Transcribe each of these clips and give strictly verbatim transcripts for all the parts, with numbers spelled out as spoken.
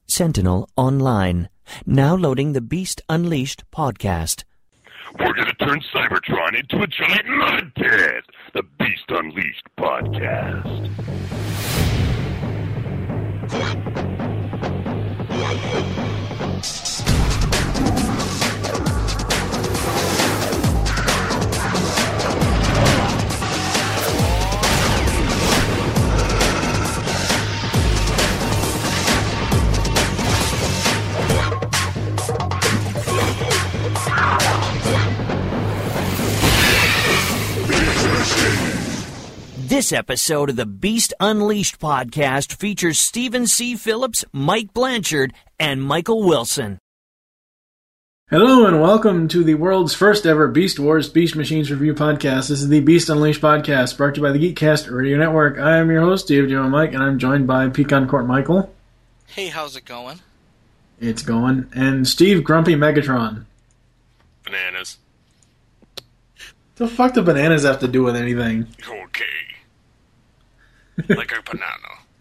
Sentinel Online. Now loading the Beast Unleashed podcast. We're going to turn Cybertron into a giant mud pit. The Beast Unleashed podcast. This episode of the Beast Unleashed podcast features Stephen C. Phillips, Mike Blanchard, and Michael Wilson. Hello and welcome to the world's first ever Beast Wars Beast Machines review podcast. This is the Beast Unleashed podcast, brought to you by the Geekcast Radio Network. I am your host, Dave Joe Mike, and I'm joined by Pecan Court Michael. Hey, how's it going? It's going. And Steve Grumpy Megatron. Bananas. The fuck do bananas have to do with anything? Okay. Like a banana.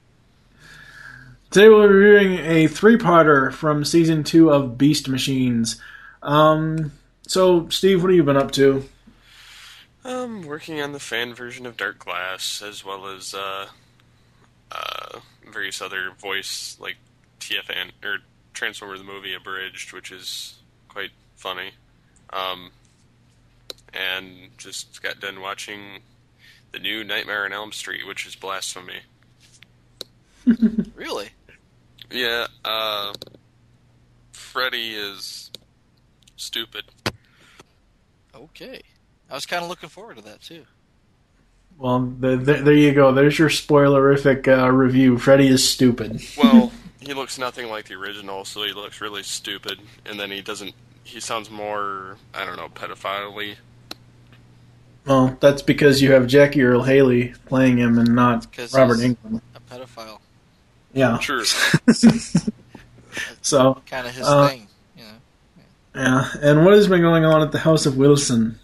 Today we're reviewing a three-parter from Season two of Beast Machines. Um, so, Steve, what have you been up to? Um, working on the fan version of Dark Glass, as well as, uh, uh, various other voice, like, T F N, or Transformer the Movie Abridged, which is quite funny. Um, and just got done watching the new Nightmare on Elm Street, which is blasphemy. Really? Yeah, uh, Freddy is stupid. Okay. I was kind of looking forward to that, too. Well, the, the, there you go. There's your spoilerific uh, review. Freddy is stupid. Well, he looks nothing like the original, so he looks really stupid, and then he doesn't, he sounds more, I don't know, pedophile-y. Well, that's because you have Jackie Earle Haley playing him and not Robert Englund. A pedophile. Yeah. True. So kind of his uh, thing, you know. Yeah. And what has been going on at the House of Wilson?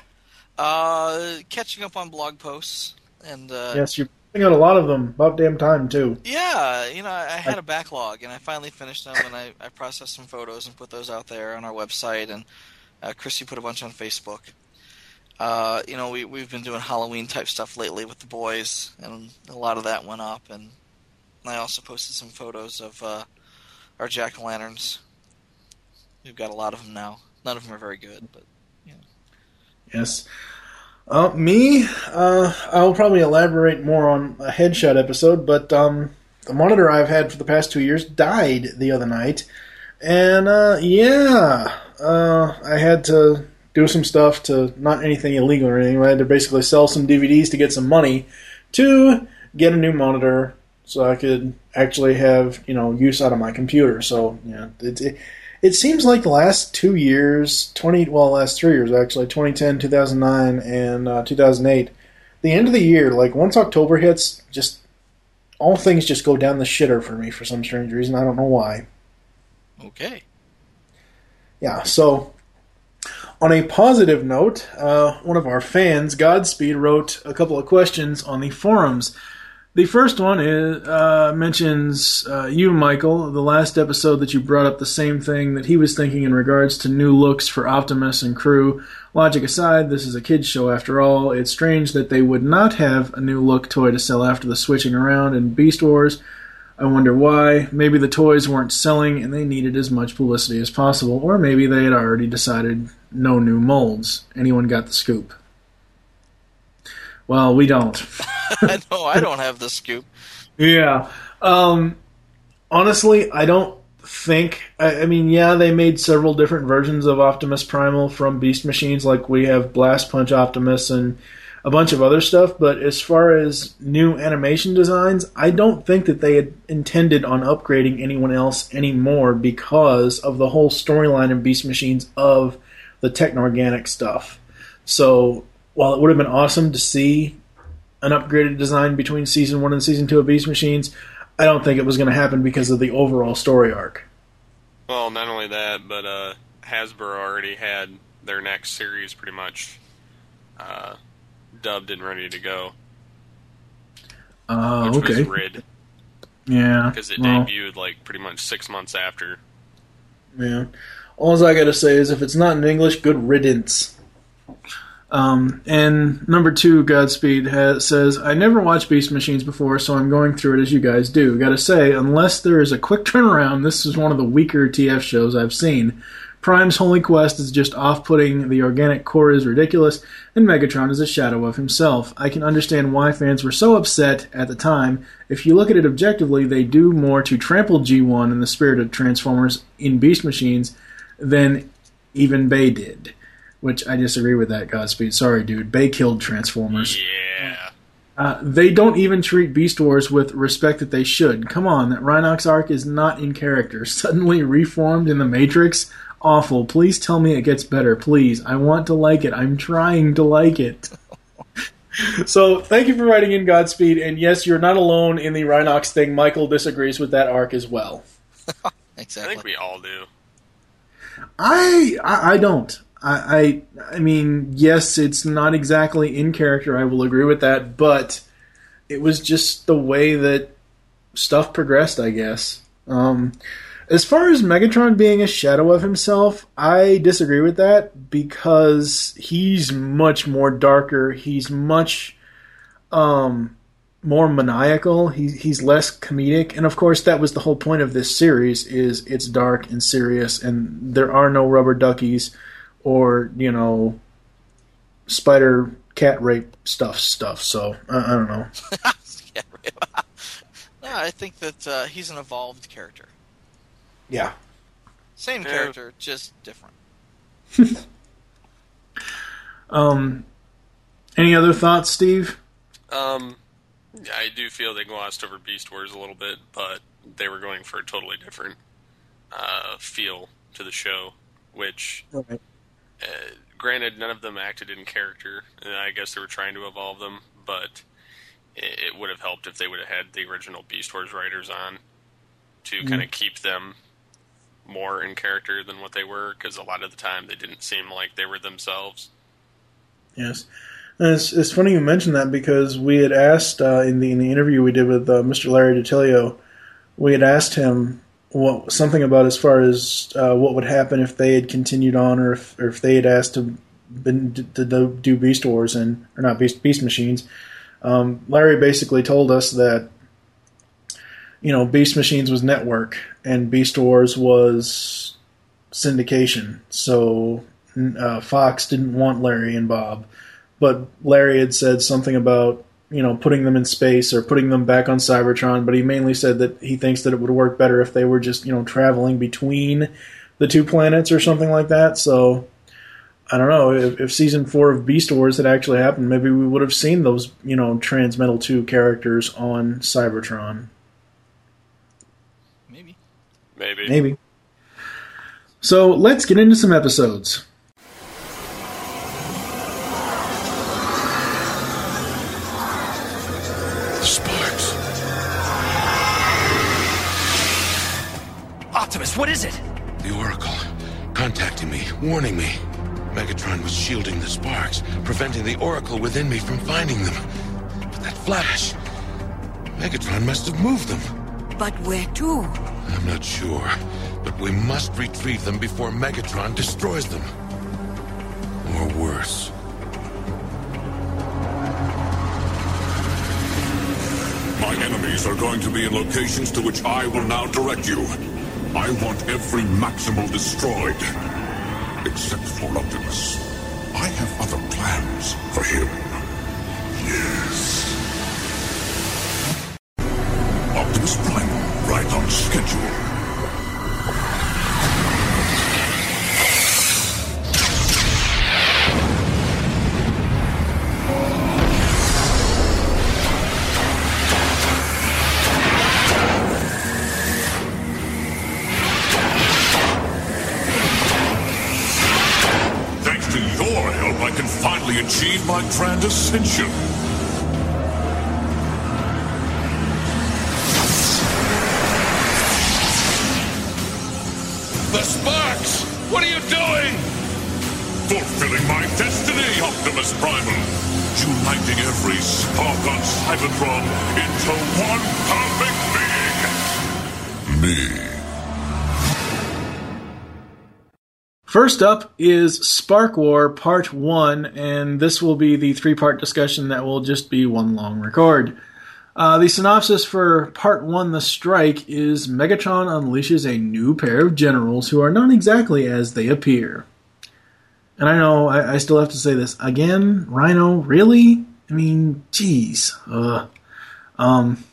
Uh, catching up on blog posts and uh, yes, you're putting out a lot of them. About damn time too. Yeah, you know, I, I had a backlog and I finally finished them, and I, I processed some photos and put those out there on our website, and uh, Chrissy put a bunch on Facebook. Uh, you know, we, we've been doing Halloween-type stuff lately with the boys, and a lot of that went up. And I also posted some photos of uh, our jack-o'-lanterns. We've got a lot of them now. None of them are very good, but, you know. Yes. Uh, me, uh, I'll probably elaborate more on a headshot episode, but um, the monitor I've had for the past two years died the other night. And, uh, yeah, uh, I had to do some stuff to, not anything illegal or anything, I had to basically sell some D V Ds to get some money to get a new monitor so I could actually have, you know, use out of my computer. So, yeah, it, it, it seems like the last two years, twenty, well, last three years actually, twenty ten, two thousand nine, and uh, two thousand eight, the end of the year, like once October hits, just, all things just go down the shitter for me for some strange reason. I don't know why. Okay. Yeah, so on a positive note, uh, one of our fans, Godspeed, wrote a couple of questions on the forums. The first one is uh, mentions uh, you, Michael, the last episode that you brought up the same thing that he was thinking in regards to new looks for Optimus and crew. Logic aside, this is a kids show after all. It's strange that they would not have a new look toy to sell after the switching around in Beast Wars. I wonder why. Maybe the toys weren't selling and they needed as much publicity as possible, or maybe they had already decided no new molds. Anyone got the scoop? Well, we don't. No, I don't have the scoop. Yeah. Um, honestly, I don't think... I, I mean, yeah, they made several different versions of Optimus Primal from Beast Machines, like we have Blast Punch Optimus and a bunch of other stuff, but as far as new animation designs, I don't think that they had intended on upgrading anyone else anymore because of the whole storyline in Beast Machines of the techno-organic stuff. So, while it would have been awesome to see an upgraded design between Season one and Season two of Beast Machines, I don't think it was going to happen because of the overall story arc. Well, not only that, but uh, Hasbro already had their next series pretty much uh, dubbed and ready to go. Uh, which okay. was Rid. Yeah. Because it well, debuted, like, pretty much six months after. Yeah. All I gotta say is if it's not in English, good riddance. Um, and number two, Godspeed, has, says, I never watched Beast Machines before, so I'm going through it as you guys do. Gotta say, unless there is a quick turnaround, this is one of the weaker T F shows I've seen. Prime's Holy Quest is just off-putting, the organic core is ridiculous, and Megatron is a shadow of himself. I can understand why fans were so upset at the time. If you look at it objectively, they do more to trample G one in the spirit of Transformers in Beast Machines than even Bay did. Which I disagree with that, Godspeed. Sorry, dude. Bay killed Transformers. Yeah. Uh, they don't even treat Beast Wars with respect that they should. Come on, that Rhinox arc is not in character. Suddenly reformed in the Matrix? Awful. Please tell me it gets better. Please. I want to like it. I'm trying to like it. So, thank you for writing in, Godspeed. And yes, you're not alone in the Rhinox thing. Michael disagrees with that arc as well. Exactly. I think we all do. I I, I don't. I, I I mean, yes, it's not exactly in character. I will agree with that, but it was just the way that stuff progressed, I guess. Um, as far as Megatron being a shadow of himself, I disagree with that because he's much more darker. He's much um, more maniacal. He, he's less comedic, and of course, that was the whole point of this series: is it's dark and serious, and there are no rubber duckies. Or, you know, spider cat rape stuff stuff. So, I, I don't know. Cat rape. No, I think that uh, he's an evolved character. Yeah. Same Yeah. character, just different. um, any other thoughts, Steve? Um, I do feel they glossed over Beast Wars a little bit, but they were going for a totally different uh, feel to the show, which... Right. Uh, granted, none of them acted in character, and I guess they were trying to evolve them, but it, it would have helped if they would have had the original Beast Wars writers on to mm. kind of keep them more in character than what they were, because a lot of the time they didn't seem like they were themselves. Yes. And it's, it's funny you mentioned that because we had asked uh, in the in the interview we did with uh, Mister Larry DiTilio, we had asked him what, something about as far as uh, what would happen if they had continued on, or if, or if they had asked to, been, to, to do Beast Wars and or not Beast Beast Machines. Um, Larry basically told us that you know Beast Machines was network and Beast Wars was syndication. So uh, Fox didn't want Larry and Bob, but Larry had said something about you know, putting them in space or putting them back on Cybertron, but he mainly said that he thinks that it would work better if they were just, you know, traveling between the two planets or something like that. So, I don't know, if, if season four of Beast Wars had actually happened, maybe we would have seen those, you know, Transmetal two characters on Cybertron. Maybe. Maybe. Maybe. So, let's get into some episodes. Optimus, what is it? The Oracle, contacting me, warning me. Megatron was shielding the sparks, preventing the Oracle within me from finding them. But that flash... Megatron must have moved them. But where to? I'm not sure, but we must retrieve them before Megatron destroys them. Or worse. My enemies are going to be in locations to which I will now direct you. I want every Maximal destroyed. Except for Optimus. I have other plans for him. Yes. Optimus Prime, right on schedule. Achieve my grand ascension. The sparks! What are you doing? Fulfilling my destiny, Optimus Primal. Uniting every spark on Cybertron into one perfect being. me. First up is Spark War Part one, and this will be the three-part discussion that will just be one long record. Uh, the synopsis for Part one, The Strike, is Megatron unleashes a new pair of generals who are not exactly as they appear. And I know, I, I still have to say this. Again, Rhino, really? I mean, jeez. Uh, um,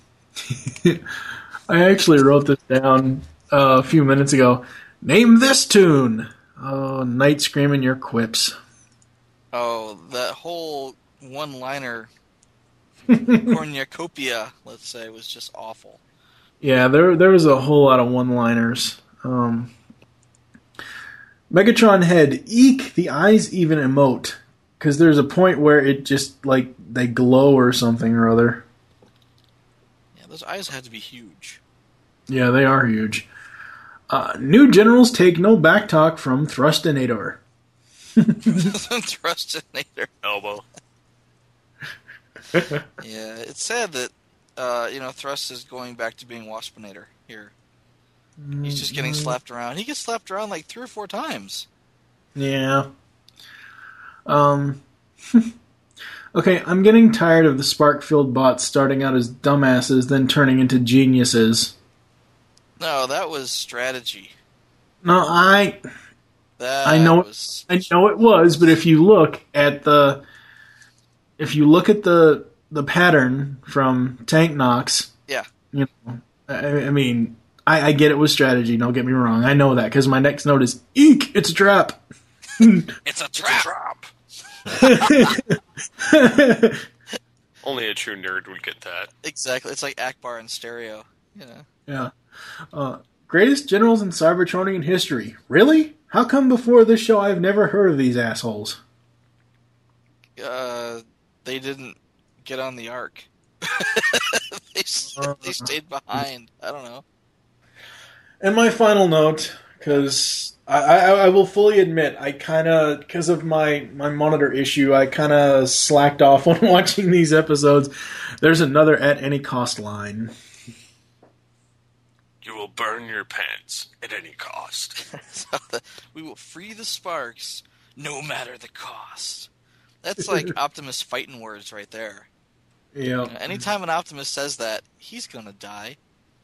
I actually wrote this down uh, a few minutes ago. Name this tune! Oh, Night Screaming your quips. Oh, that whole one-liner cornucopia, let's say, was just awful. Yeah, there there was a whole lot of one-liners. Um, Megatron head, eek, the eyes even emote. Because there's a point where it just, like, they glow or something or other. Yeah, those eyes had to be huge. Yeah, they are huge. Uh, new generals take no backtalk from Thrustinator. Thrustinator. Elbow. Yeah, it's sad that, uh, you know, Thrust is going back to being Waspinator here. He's just getting slapped around. He gets slapped around like three or four times. Yeah. Um. Okay, I'm getting tired of the spark-filled bots starting out as dumbasses, then turning into geniuses. No, that was strategy. No, I... That I know, was... I know it was, but if you look at the, if you look at the the pattern from Tank Knox, yeah, you know, I, I mean, I, I get it was strategy. Don't get me wrong, I know that because my next note is eek. It's a trap. It's a trap. Only a true nerd would get that. Exactly, it's like Akbar in stereo. You know. Yeah. Uh, greatest generals in Cybertronian history. Really? How come before this show I've never heard of these assholes? Uh, they didn't get on the Ark. they, uh, they stayed behind. I don't know. And my final note, because I, I, I will fully admit, I kind of, because of my, my monitor issue, I kind of slacked off on watching these episodes. There's another at any cost line. You will burn your pants at any cost. So the, we will free the Sparks, no matter the cost. That's like Optimus fighting words right there. Yeah. You know, anytime an Optimus says that, he's gonna die.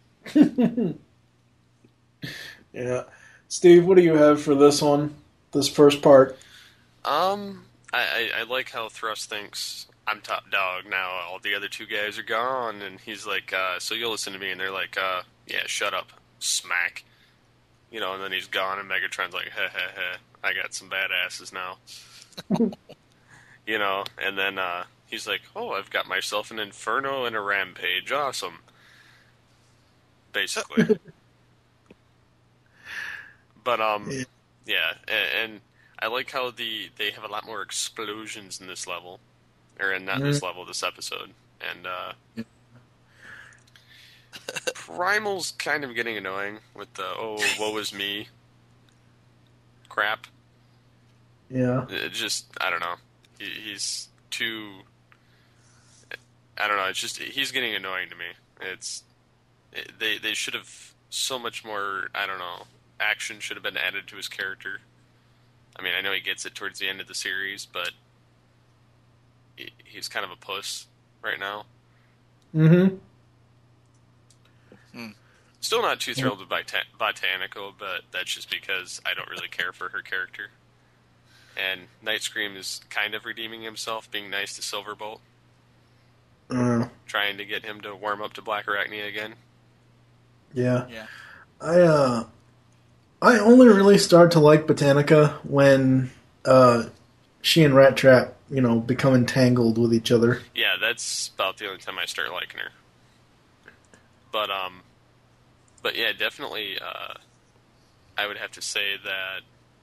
Yeah. Steve, what do you have for this one? This first part? Um, I, I, I like how Thrust thinks, I'm top dog now, all the other two guys are gone, and he's like, uh, so you'll listen to me, and they're like, uh, yeah, shut up, smack. You know, and then he's gone, and Megatron's like, heh heh heh, I got some badasses now. You know, and then, uh, he's like, oh, I've got myself an Inferno and a Rampage, awesome. Basically. But, um, yeah, and, and I like how the they have a lot more explosions in this level. Or in not this level, this episode. And, uh... Primal's kind of getting annoying with the, oh, woe is me crap. Yeah. It just, I don't know. He, he's too... I don't know, it's just, he's getting annoying to me. It's... It, they, they should have so much more, I don't know, action should have been added to his character. I mean, I know he gets it towards the end of the series, but he, he's kind of a puss right now. Mm-hmm. Hmm. Still not too thrilled with Bota- Botanical, but that's just because I don't really care for her character. And Night Scream is kind of redeeming himself, being nice to Silverbolt. Uh, trying to get him to warm up to Black Arachnia again. Yeah. Yeah. I, uh... I only really start to like Botanica when uh, she and Rat Trap, you know, become entangled with each other. Yeah, that's about the only time I start liking her. But, um, but yeah, definitely, uh, I would have to say that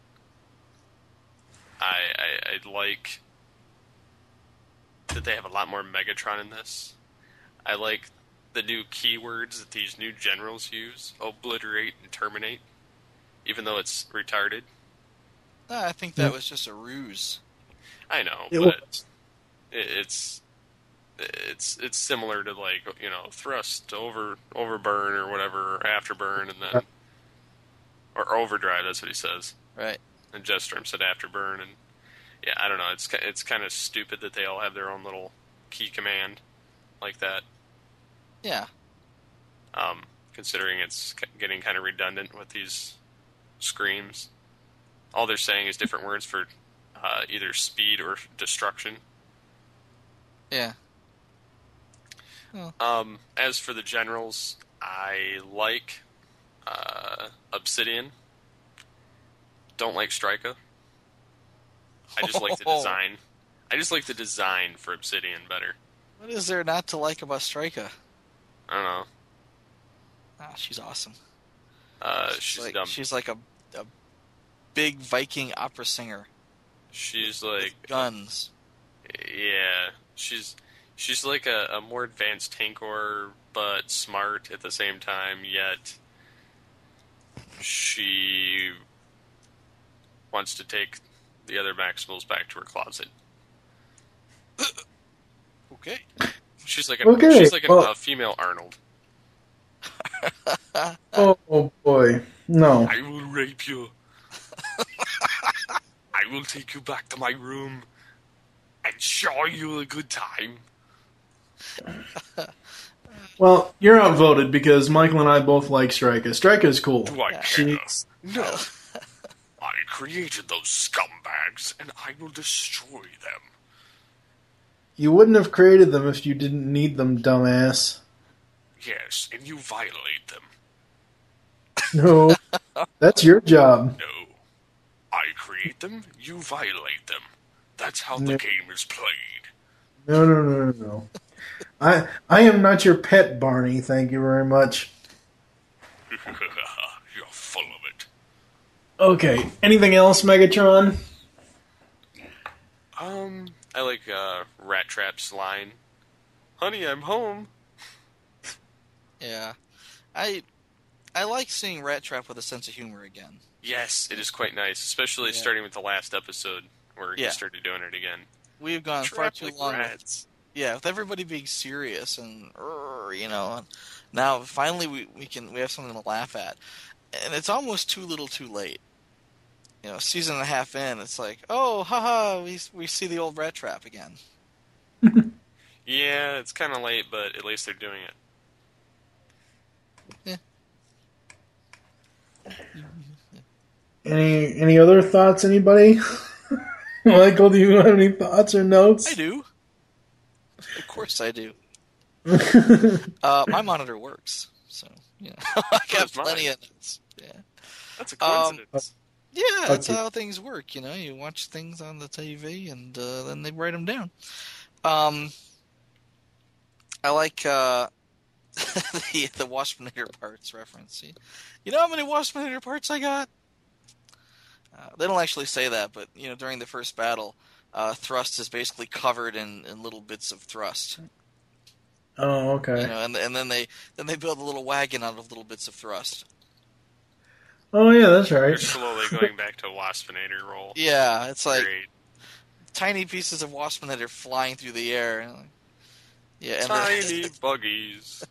I, I, I like that they have a lot more Megatron in this. I like the new keywords that these new generals use, obliterate and terminate. Even though it's retarded. No, I think that was just a ruse. I know, It but was. it, it's it's it's similar to like you know thrust over overburn or whatever or afterburn and then or overdrive. That's what he says. Right. And Jetstream said afterburn, and yeah, I don't know. It's it's kind of stupid that they all have their own little key command like that. Yeah. Um, considering it's getting kind of redundant with these screams, all they're saying is different words for uh, either speed or destruction. Yeah. Oh. Um, as for the generals, I like uh, Obsidian. Don't like Striker. I just like the design. I just like the design for Obsidian better. What is there not to like about Striker? I don't know. Ah, she's awesome. Uh, she's, she's like, dumb. She's like a, a big Viking opera singer. She's like with guns. Yeah, she's she's like a, a more advanced Tankor, but smart at the same time. Yet she wants to take the other Maximals back to her closet. Okay. She's like a, Okay, she's like a, well- a female Arnold. Oh, oh boy, no. I will rape you. I will take you back to my room and show you a good time. Well, you're outvoted because Michael and I both like Striker. Striker's cool. Do I care? She's, No. I created those scumbags, and I will destroy them. you wouldn't have created them if you didn't need them, dumbass. Yes, and you violate them. No, that's your job. No. I create them, you violate them. That's how the No. game is played. No, no, no, no, no. I I am not your pet, Barney. Thank you very much. You're full of it. Okay, anything else, Megatron? Um, I like uh, Rat Trap's line. Honey, I'm home. Yeah. I I like seeing Rat Trap with a sense of humor again. Yes, it is quite nice, especially Yeah. starting with the last episode where he Yeah. started doing it again. We've gone far Trap too like long. With, rats. yeah, with everybody being serious and "Urgh," you know. And now finally we, we can we have something to laugh at, and it's almost too little, too late. You know, season and a half in, it's like, oh, haha, we we see the old Rat Trap again. Yeah, it's kind of late, but at least they're doing it. Any any other thoughts, anybody? Michael, do you have any thoughts or notes? I do. Of course I do. uh, my monitor works, so you know I got Where's plenty mine? of notes. Yeah, That's a coincidence. yeah, that's Okay. how things work. You know, you watch things on the T V and uh, then they write them down. Um, I like uh, the the Waspinator parts reference. You, you know how many Waspinator parts I got? Uh, they don't actually say that, but you know, during the first battle, uh, Thrust is basically covered in, in little bits of Thrust. Oh, okay. You know, and and then they then they build a little wagon out of little bits of Thrust. Oh, yeah, that's They're right. slowly going back to a Waspinator role. Yeah, it's like Great. tiny pieces of Waspinator flying through the air. And like, yeah, and Tiny then, buggies.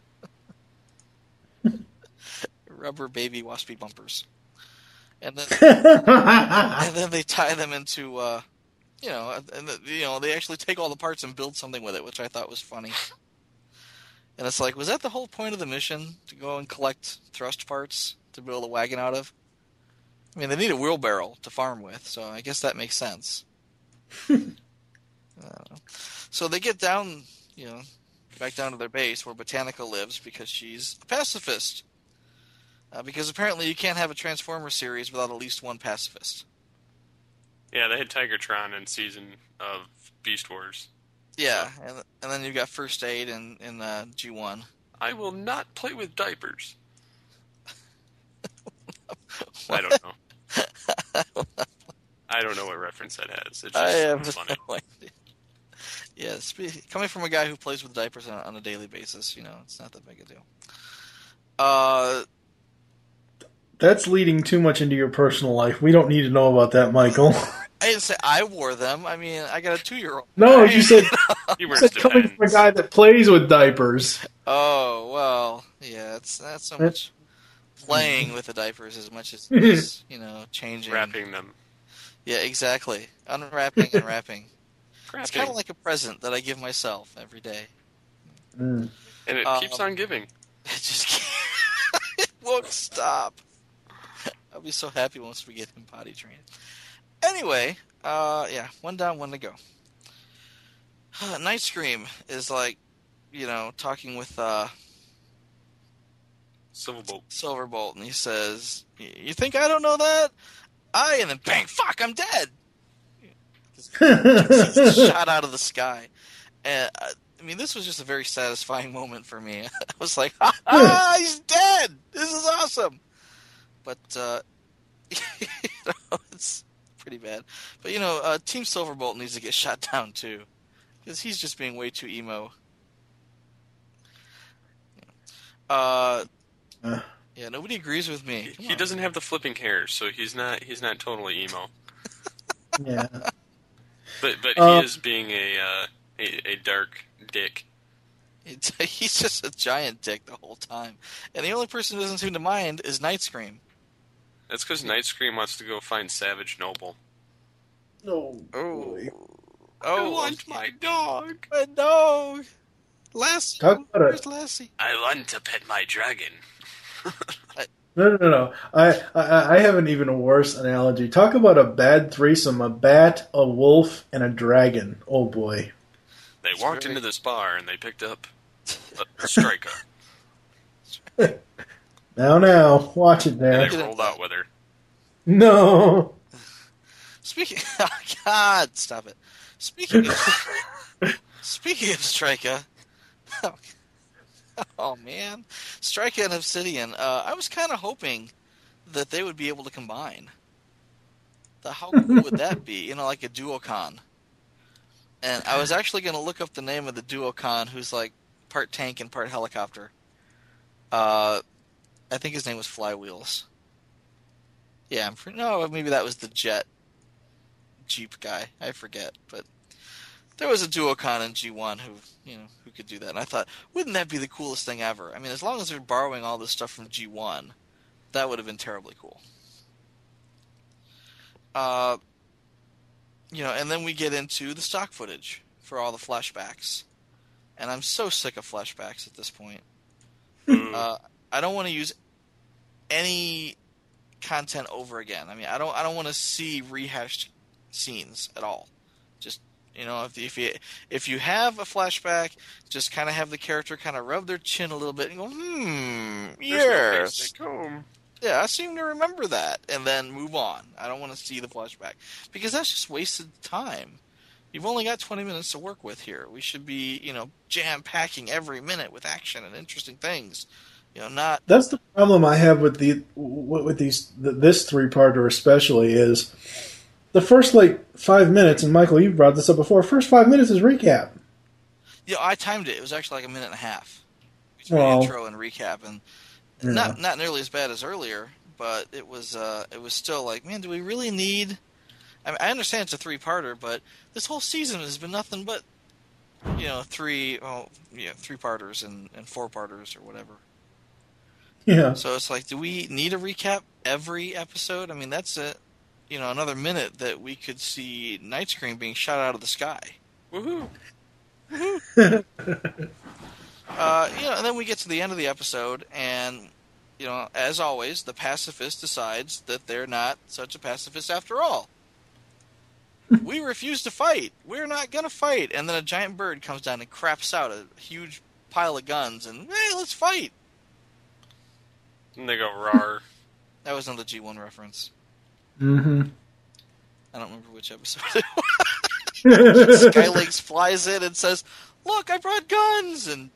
rubber baby waspy bumpers, and then and then they tie them into, uh, you know, and the, you know they actually take all the parts and build something with it, which I thought was funny. And it's like, was that the whole point of the mission, to go and collect Thrust parts to build a wagon out of? I mean, they need a wheelbarrow to farm with, so I guess that makes sense. I don't know. So they get down, you know, back down to their base where Botanica lives because she's a pacifist. Uh, because apparently you can't have a Transformer series without at least one pacifist. Yeah, they had Tigertron in season of Beast Wars. Yeah, and and then you've got First Aid in, in uh, G one. I will not play with diapers. I don't know. I don't know what reference that has. It's just I have it's funny. no idea. Yeah, spe- coming from a guy who plays with diapers on, on a daily basis, you know, it's not that big a deal. Uh, That's leading too much into your personal life. We don't need to know about that, Michael. I didn't say I wore them. I mean, I got a two-year-old. No, you said, He you wears said coming from a Depends. guy that plays with diapers. Oh, well, yeah, it's not so much playing with the diapers as much as, as you know, changing. Wrapping them. Yeah, exactly. Unwrapping and wrapping. It's Wrapping. kind of like a present that I give myself every day. Mm. And it Um, keeps on giving. It just can't. It won't stop. I'll be so happy once we get him potty trained. Anyway, uh, yeah, one down, one to go. Night Scream is like, you know, talking with uh, Silverbolt. Silverbolt, and he says, "You think I don't know that? I," and then bang, fuck, I'm dead. Shot out of the sky. And uh, I mean, this was just a very satisfying moment for me. I was like, ha ha, he's dead! This is awesome! But, uh, you know, it's pretty bad. But, you know, uh, Team Silverbolt needs to get shot down, too. Because he's just being way too emo. Uh, Uh. yeah, nobody agrees with me. He, Come he on. doesn't have the flipping hair, so he's not he's not totally emo. Yeah. But but Uh, he is being a, uh, a a dark dick. It's, he's just a giant dick the whole time. And the only person who doesn't seem to mind is Night Scream. That's because Night Scream wants to go find Savage Noble. No. Oh. I Oh, want my dog. my dog. Lassie. Talk about Where's it. Lassie? I want to pet my dragon. No, no, no, no. I, I, I have an even worse analogy. Talk about a bad threesome: a bat, a wolf, and a dragon. Oh boy. They It's walked very- into this bar and they picked up a, a striker. Now, now, watch it And there. they rolled out with her. No. Speaking, oh God, stop it. Speaking of, speaking of Striker, oh, oh man, Striker and Obsidian. Uh, I was kind of hoping that they would be able to combine. The how cool would that be? You know, like a duocon. And I was actually going to look up the name of the duocon, who's like part tank and part helicopter. Uh, I think his name was Flywheels. Yeah, I'm pretty, no, maybe that was the Jet Jeep guy. I forget, but there was a duocon in G one who, you know, who could do that. And I thought, wouldn't that be the coolest thing ever? I mean, as long as they're borrowing all this stuff from G one, that would have been terribly cool. Uh, you know, and then we get into the stock footage for all the flashbacks, and I'm so sick of flashbacks at this point. uh, I don't want to use any content over again. I mean, I don't, I don't want to see rehashed scenes at all. Just, you know, if if you if you have a flashback, just kind of have the character kind of rub their chin a little bit and go, hmm, There's no yes, basic home. yeah, I seem to remember that, and then move on. I don't want to see the flashback because that's just wasted time. You've only got twenty minutes to work with here. We should be, you know, jam packing every minute with action and interesting things. You know, not That's the problem I have with the with these this three parter especially is the first like five minutes. And Michael, you've brought this up before. First five minutes is recap. Yeah, I timed it. It was actually like a minute and a half between Well, intro and recap, and yeah. not not nearly as bad as earlier, but it was uh, it was still like, man, do we really need? I mean, I understand it's a three-parter, but this whole season has been nothing but, you know, three oh yeah three-parters and and four-parters or whatever. Yeah. So it's like, do we need a recap every episode? I mean, that's a you know another minute that we could see Night Scream being shot out of the sky. Woohoo! Uh, you know, and then we get to the end of the episode, and you know, as always, the pacifist decides that they're not such a pacifist after all. We refuse to fight. We're not gonna fight. And then a giant bird comes down and craps out a huge pile of guns, and hey, let's fight. And they go rar. That was another G one reference. Mm-hmm. I don't remember which episode it was. Skylinks flies in and says, "Look, I brought guns!" And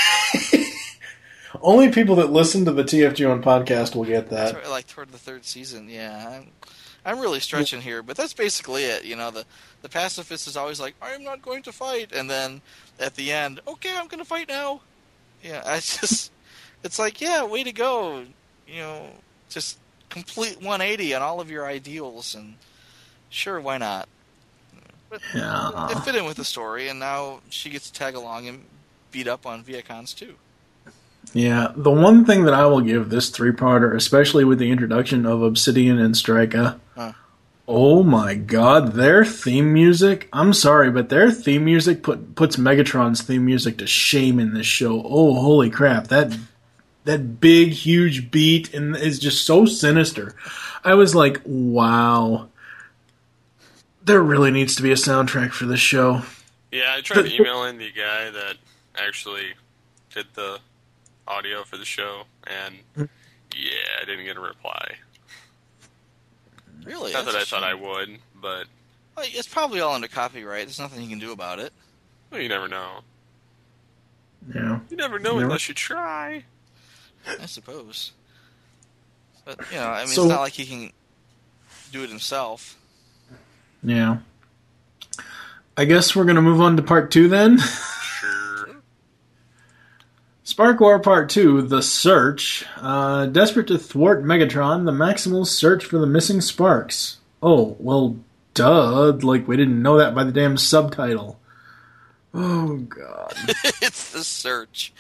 Only people that listen to the T F G one podcast will get that. Sort of like toward the third season, yeah. I'm, I'm really stretching here, but that's basically it. You know, the the pacifist is always like, "I'm not going to fight," and then at the end, "Okay, I'm going to fight now." Yeah, I just, it's like, yeah, way to go. You know, just complete one eighty on all of your ideals, and Sure, why not? But Yeah. it fit in with the story, and now she gets to tag along and beat up on Viacons too. Yeah, the one thing that I will give this three-parter, especially with the introduction of Obsidian and Strika, Huh. oh my god, their theme music, I'm sorry, but their theme music put, puts Megatron's theme music to shame in this show. Oh, holy crap, that that big, huge beat and is just so sinister. I was like, wow, there really needs to be a soundtrack for this show. Yeah, I tried emailing the guy that actually did the audio for the show, and yeah, I didn't get a reply. Really? Not that I That's a thought I shame. would, but Well, it's probably all under copyright. There's nothing you can do about it. well, you never know. Yeah. You never know Never. unless you try. I suppose. But, you know, I mean, So- it's not like he can do it himself. Yeah. I guess we're going to move on to part two then. Sure. Spark War Part two, The Search. Uh, desperate to thwart Megatron, the Maximals search for the missing sparks. Oh, well, duh. Like, we didn't know that by the damn subtitle. Oh, God. It's the search.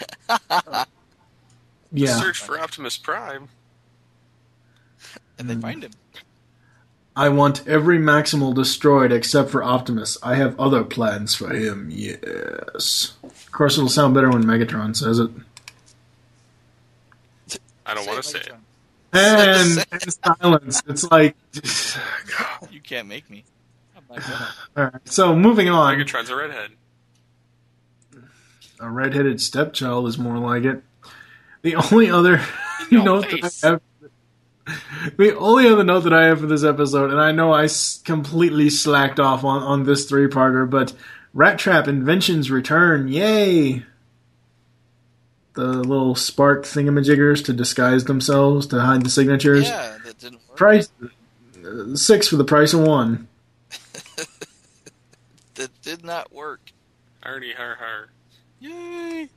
Yeah. Search for Optimus Prime. And they find him. I want every Maximal destroyed except for Optimus. I have other plans for him, yes. Of course, it'll sound better when Megatron says it. I don't Say want to say it. Megatron. And, and silence. It's like... You can't make me. I'm not gonna. Alright, so moving on. Megatron's a redhead. A redheaded stepchild is more like it. The only other your note face. that I have... The only other note that I have for this episode, and I know I s- completely slacked off on, on this three-parter, but Rat Trap Inventions return, yay! The little spark thingamajiggers to disguise themselves, to hide the signatures. Yeah, that didn't work. Price uh, six for the price of one. That did not work. Arnie har har. Yay!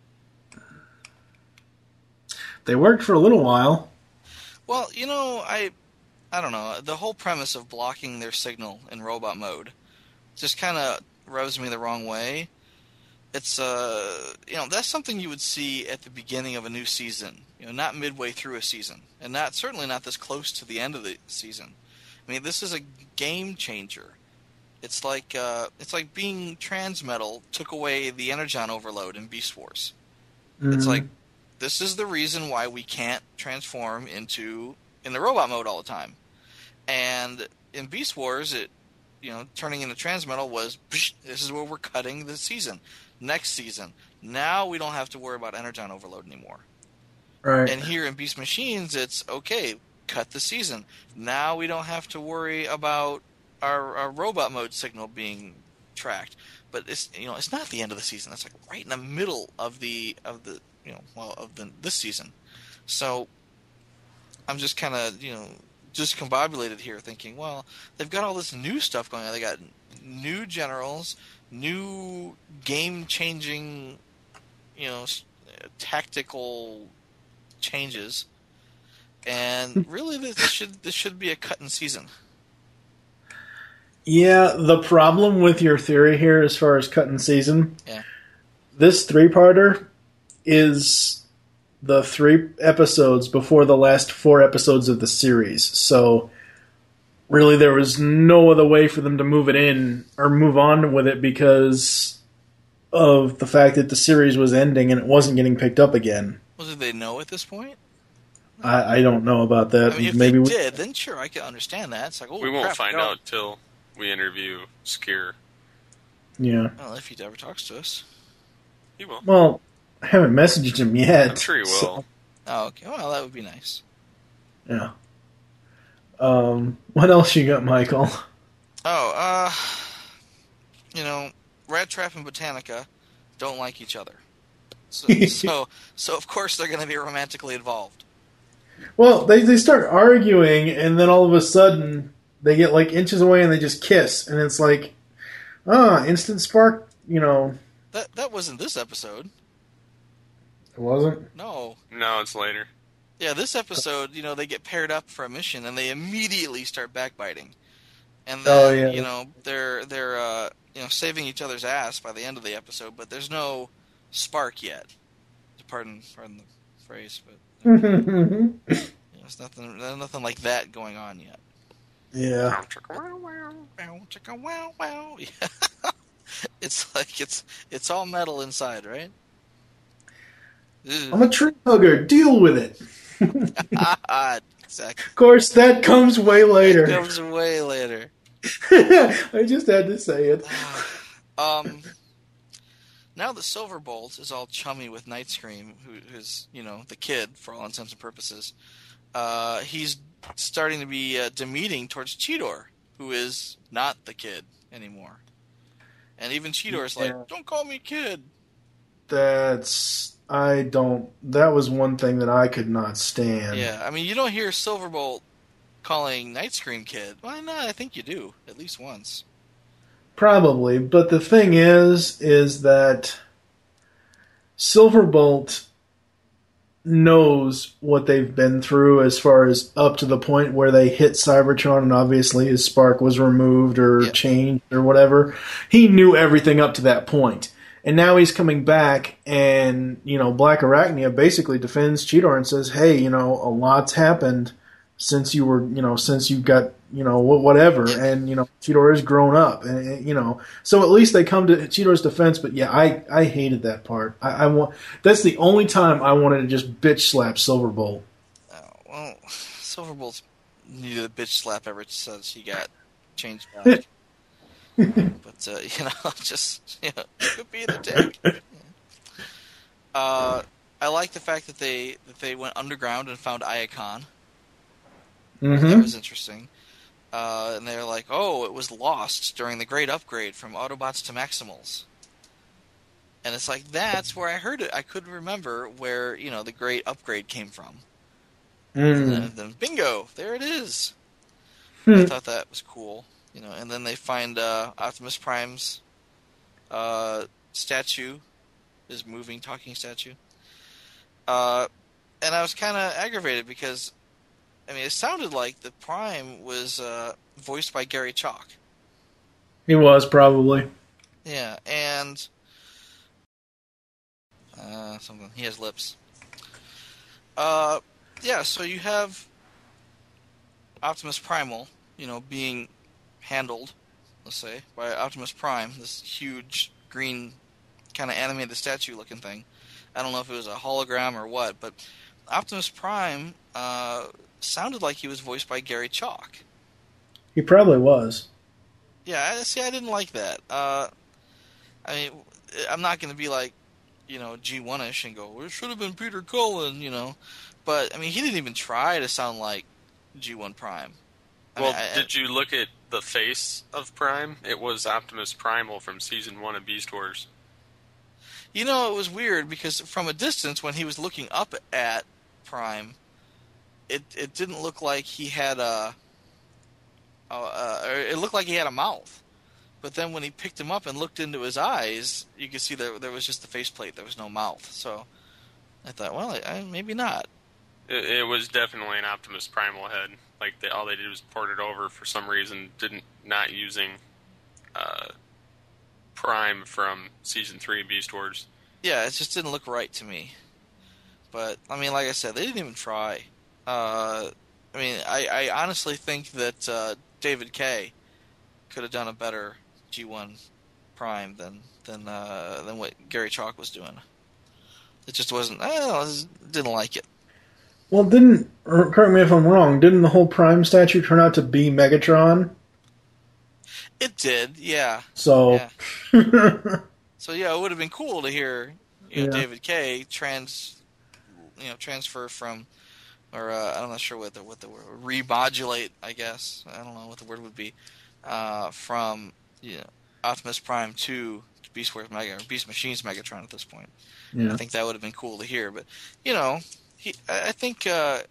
They worked for a little while. Well, you know, I, I don't know. The whole premise of blocking their signal in robot mode just kind of rubs me the wrong way. It's uh, you know, that's something you would see at the beginning of a new season. You know, not midway through a season, and not certainly not this close to the end of the season. I mean, this is a game changer. It's like uh, it's like being Transmetal took away the Energon overload in Beast Wars. It's Mhm. like, this is the reason why we can't transform into in the robot mode all the time. And in Beast Wars, it, you know, turning into Transmetal was, psh, this is where we're cutting the season. Next season. Now we don't have to worry about Energon overload anymore. Right. And here in Beast Machines, it's, okay, cut the season. Now we don't have to worry about our, our robot mode signal being tracked. But it's, you know, it's not the end of the season. It's like right in the middle of the of the you know well of the this season. So I'm just kind of you know just combobulated here, thinking, well, they've got all this new stuff going on. They got new generals, new game changing, you know, s- tactical changes, and really this should this should be a cut in season. Yeah, the problem with your theory here as far as cutting season, Yeah. this three-parter is the three episodes before the last four episodes of the series. So really there was no other way for them to move it in or move on with it because of the fact that the series was ending and it wasn't getting picked up again. Well, did they know at this point? I, I don't know about that. I mean, if Maybe they we, did, then sure, I can understand that. It's like, oh, We won't crap, find no. out till we interview Skier. yeah. Well, if he ever talks to us. He will. Well, I haven't messaged him yet. I'm sure he will. so- Oh, okay. Well, that would be nice. yeah. Um, what else you got, Michael? Oh, uh, you know, Rat Trap and Botanica don't like each other. So, so, so of course they're going to be romantically involved. Well, they they start arguing, and then all of a sudden they get like inches away and they just kiss, and it's like, ah, instant spark. You know, That that wasn't this episode. it wasn't. No. No, it's later. Yeah, this episode, you know, they get paired up for a mission and they immediately start backbiting. And then, Oh, yeah. you know, they're they're uh, you know saving each other's ass by the end of the episode, but there's no spark yet. Pardon, pardon the phrase, but you know, there's nothing, there's nothing like that going on yet. Yeah. It's like it's it's all metal inside, right? I'm a tree hugger. Deal with it. Exactly. Of course, that comes way later. It comes way later. I just had to say it. Um, now that Silverbolt is all chummy with Nightscream, who is, you know, the kid for all intents and purposes, uh, he's starting to be uh, demeaning towards Cheetor, who is not the kid anymore. And even Cheetor's Yeah. like, "Don't call me kid." That's I don't. That was one thing that I could not stand. Yeah, I mean, you don't hear Silverbolt calling Nightscream kid. Why not? I think you do, at least once. Probably, but the thing is, is that Silverbolt knows what they've been through as far as up to the point where they hit Cybertron and obviously his spark was removed or Yeah. changed or whatever. He knew everything up to that point. And now he's coming back and, you know, Black Arachnia basically defends Cheetor and says, hey, you know, a lot's happened since you were, you know, since you got, you know, wh- whatever. And, you know, Cheetor has grown up. And, and, you know, so at least they come to Cheetor's defense. But, yeah, I, I hated that part. I, I want That's the only time I wanted to just bitch slap Silverbolt. Oh, well, Silverbolt's needed a bitch slap ever since he got changed back. But, uh, you know, just, you know, could be the dick. Uh, I like the fact that they that they went underground and found Iacon. That Mm-hmm. was interesting. Uh, and they're like, oh, it was lost during the Great Upgrade from Autobots to Maximals. And it's like, that's where I heard it. I couldn't remember where, you know, the Great Upgrade came from. And then, then bingo, there it is. I thought that was cool. You know, and then they find uh, Optimus Prime's uh, statue, his moving, talking statue. Uh, and I was kind of aggravated because, I mean, it sounded like the Prime was uh, voiced by Gary Chalk. He was, probably. Yeah, and uh, something. He has lips. Uh, yeah, so you have Optimus Primal, you know, being handled, let's say, by Optimus Prime, this huge green kind of animated statue looking thing. I don't know if it was a hologram or what, but Optimus Prime uh, sounded like he was voiced by Gary Chalk. He probably was. Yeah, I, see, I didn't like that. Uh, I mean, I'm not going to be like, you know, G one-ish and go, well, it should have been Peter Cullen, you know. But, I mean, he didn't even try to sound like G one Prime. I Well, mean, I, did you look at the face of Prime? It was Optimus Primal from Season one of Beast Wars. You know, it was weird because from a distance, when he was looking up at Prime, it it didn't look like he had a... a, a or it looked like he had a mouth. But then when he picked him up and looked into his eyes, you could see that there was just the faceplate. There was no mouth. So I thought, well, I, I, maybe not. It, it was definitely an Optimus Primal head. Like, they, all they did was port it over for some reason, didn't not using uh, Prime from Season three of Beast Wars. Yeah, it just didn't look right to me. But, I mean, like I said, they didn't even try. Uh, I mean, I, I honestly think that uh, David Kaye could have done a better G one Prime than than uh, than what Gary Chalk was doing. It just wasn't. I don't know, I just didn't like it. Well, didn't, or correct me if I'm wrong, didn't the whole Prime statue turn out to be Megatron? It did, yeah. So, Yeah. So yeah, it would have been cool to hear, you know, Yeah. David Kaye trans, you know, transfer from, or uh, I'm not sure what the what the word, remodulate, I guess. I don't know what the word would be, uh, from you know, Optimus Prime to Beast Wars Mega, or Beast Machines Megatron at this point. yeah. I think that would have been cool to hear, but you know, he, I I think uh,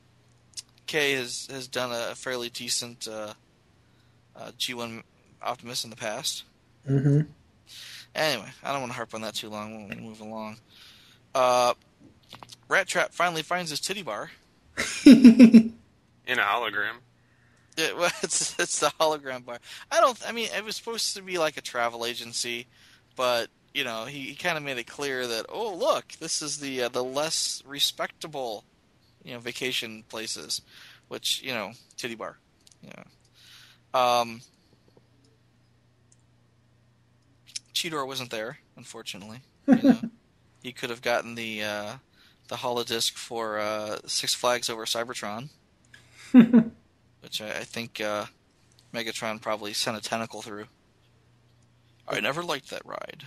Kay has has done a fairly decent uh, uh, G one Optimus in the past. Mm-hmm. Anyway, I don't want to harp on that too long. We'll move along. Uh, Rat Trap finally finds his titty bar. In a hologram. It, well, it's it's the hologram bar. I don't. I mean, it was supposed to be like a travel agency, but you know, he, he kind of made it clear that oh look, this is the uh, the less respectable, you know, vacation places, which you know, titty bar. Yeah. Um. Cheetor wasn't there, unfortunately. You know, he could have gotten the uh, the holodisc for uh, Six Flags Over Cybertron. Which I, I think uh, Megatron probably sent a tentacle through. I never liked that ride.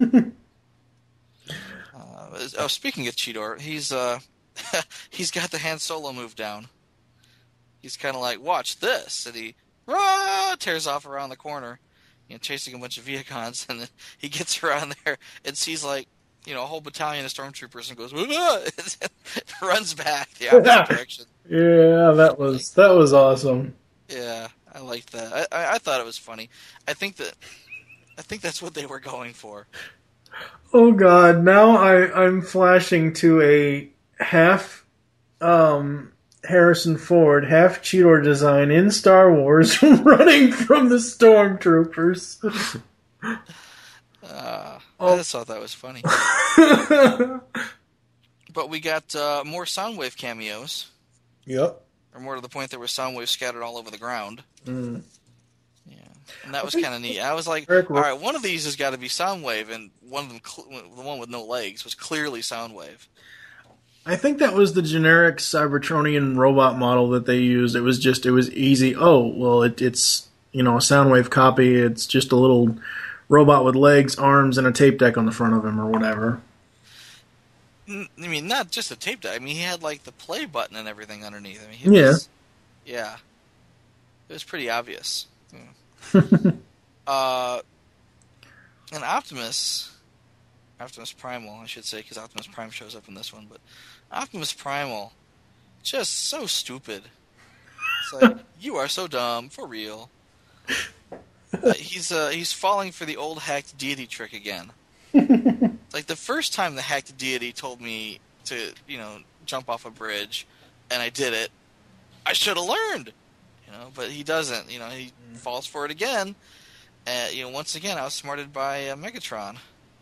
uh, oh, speaking of Cheetor, he's uh, he's got the Han Solo move down. He's kind of like, watch this, and he rah, tears off around the corner, you know, chasing a bunch of Viacons, and then he gets around there and sees like, you know, a whole battalion of stormtroopers and goes, and runs back the opposite direction. Yeah, that was that was awesome. Yeah, I liked that. I, I I thought it was funny. I think that I think that's what they were going for. Oh God! Now I I'm flashing to a half um, Harrison Ford, half Cheetor design in Star Wars, running from the stormtroopers. Uh, oh. I just thought that was funny. But we got uh, more Soundwave cameos. Yep. Or more to the point, there were Soundwave scattered all over the ground. Mm. Yeah, and that was kind of neat. I was like, Eric, all right, one of these has got to be Soundwave, and one of them, the one with no legs, was clearly Soundwave. I think that was the generic Cybertronian robot model that they used. It was just, it was easy. Oh, well, it, it's, you know, a Soundwave copy. It's just a little robot with legs, arms, and a tape deck on the front of him or whatever. I mean, not just a tape deck. I mean, he had, like, the play button and everything underneath. I mean, he yeah. Was, yeah. It was pretty obvious. Yeah. uh, and Optimus, Optimus Primal, I should say, because Optimus Prime shows up in this one, but Optimus Primal, just so stupid. It's like, you are so dumb, for real. Uh, he's uh, he's falling for the old hacked deity trick again. Like the first time the hacked deity told me to, you know, jump off a bridge, and I did it, I should have learned, you know. But he doesn't. You know, he mm. falls for it again. And you know, once again, outsmarted by uh, Megatron.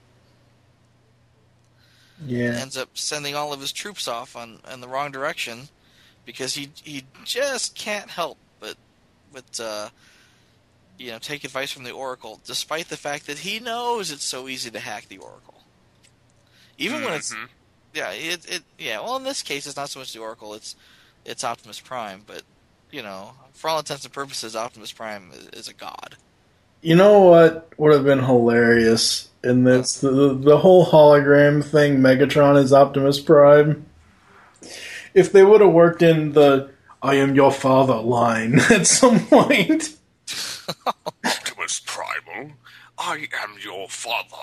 Yeah. And ends up sending all of his troops off on in the wrong direction because he he just can't help but but uh, you know, take advice from the Oracle, despite the fact that he knows it's so easy to hack the Oracle. Even mm-hmm. when it's, yeah, it, it, yeah. Well, in this case, it's not so much the Oracle; it's, it's Optimus Prime. But you know, for all intents and purposes, Optimus Prime is, is a god. You know what would have been hilarious in this? The, the whole hologram thing. Megatron is Optimus Prime. If they would have worked in the "I am your father" line at some point. Optimus Primal, I am your father.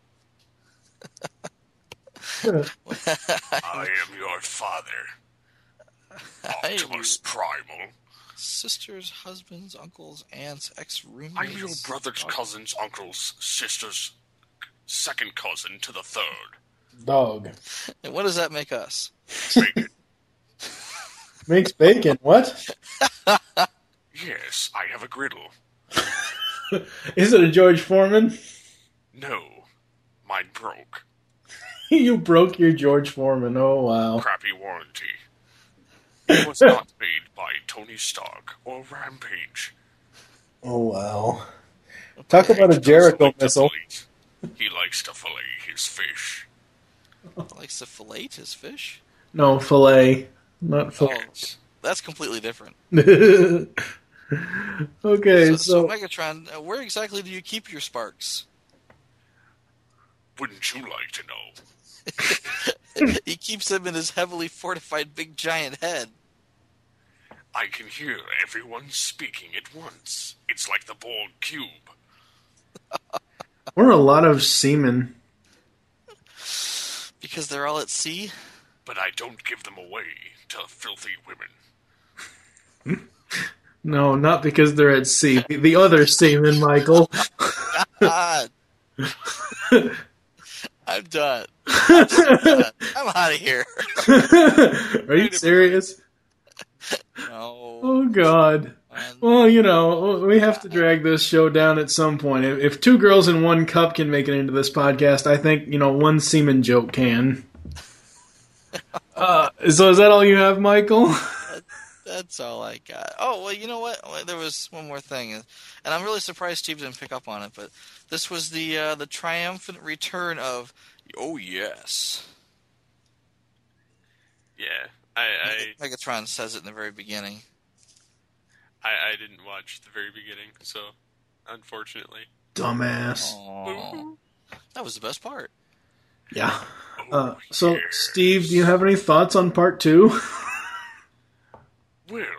I am your father. Optimus Primal. Sisters, husbands, uncles, aunts, ex-roommates. I'm your brother's cousins, uncles, sisters, second cousin to the third. Dog. And what does that make us? Bacon. Makes bacon, what? Yes, I have a griddle. Is it a George Foreman? No, mine broke. You broke your George Foreman, oh wow. Crappy warranty. It was not made by Tony Stark or Rampage. Oh wow. Talk about a Jericho like missile. He likes to fillet his fish. Likes to fillet his fish? No, fillet. Not fillet. Oh, that's completely different. Okay, so, so... so Megatron, uh, where exactly do you keep your sparks? Wouldn't you like to know? He keeps them in his heavily fortified big giant head. I can hear everyone speaking at once. It's like the Borg cube. We're a lot of seamen. Because they're all at sea? But I don't give them away to filthy women. No, not because they're at sea. The, the other seamen, Michael. God. I'm done. I'm, done. I'm out of here. Are you serious? No. Oh, God. And, Well, you know, we have to drag this show down at some point. If, if two girls in one cup can make it into this podcast, I think, you know, one semen joke can. Uh, so is that all you have, Michael? that, that's all I got. Oh, well, you know what? There was one more thing, and I'm really surprised Steve didn't pick up on it, but this was the uh, the triumphant return of, oh, yes. Yeah, I, I Megatron says it in the very beginning. I, I didn't watch the very beginning, so unfortunately. Dumbass. Aww. That was the best part. Yeah. Uh, so, Steve, do you have any thoughts on part two? Well,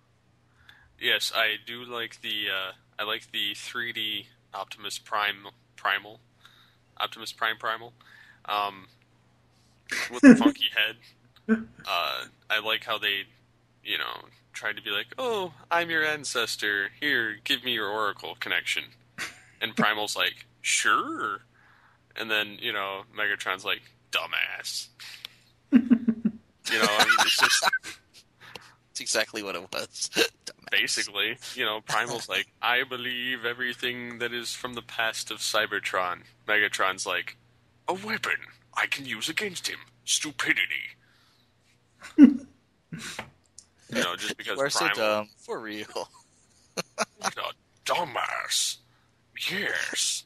yes, I do like the uh, I like the three D Optimus Prime Primal, Optimus Prime Primal, um, with the funky head. Uh, I like how they, you know, tried to be like, "Oh, I'm your ancestor. Here, give me your Oracle connection," and Primal's like, "Sure," and then you know, Megatron's like, "Dumbass." You know, I mean, it's just. That's exactly what it was. Basically, you know, Primal's like, I believe everything that is from the past of Cybertron. Megatron's like, a weapon I can use against him. Stupidity. You know, just because We're so Primal... dumb. For real. What a dumbass. Yes.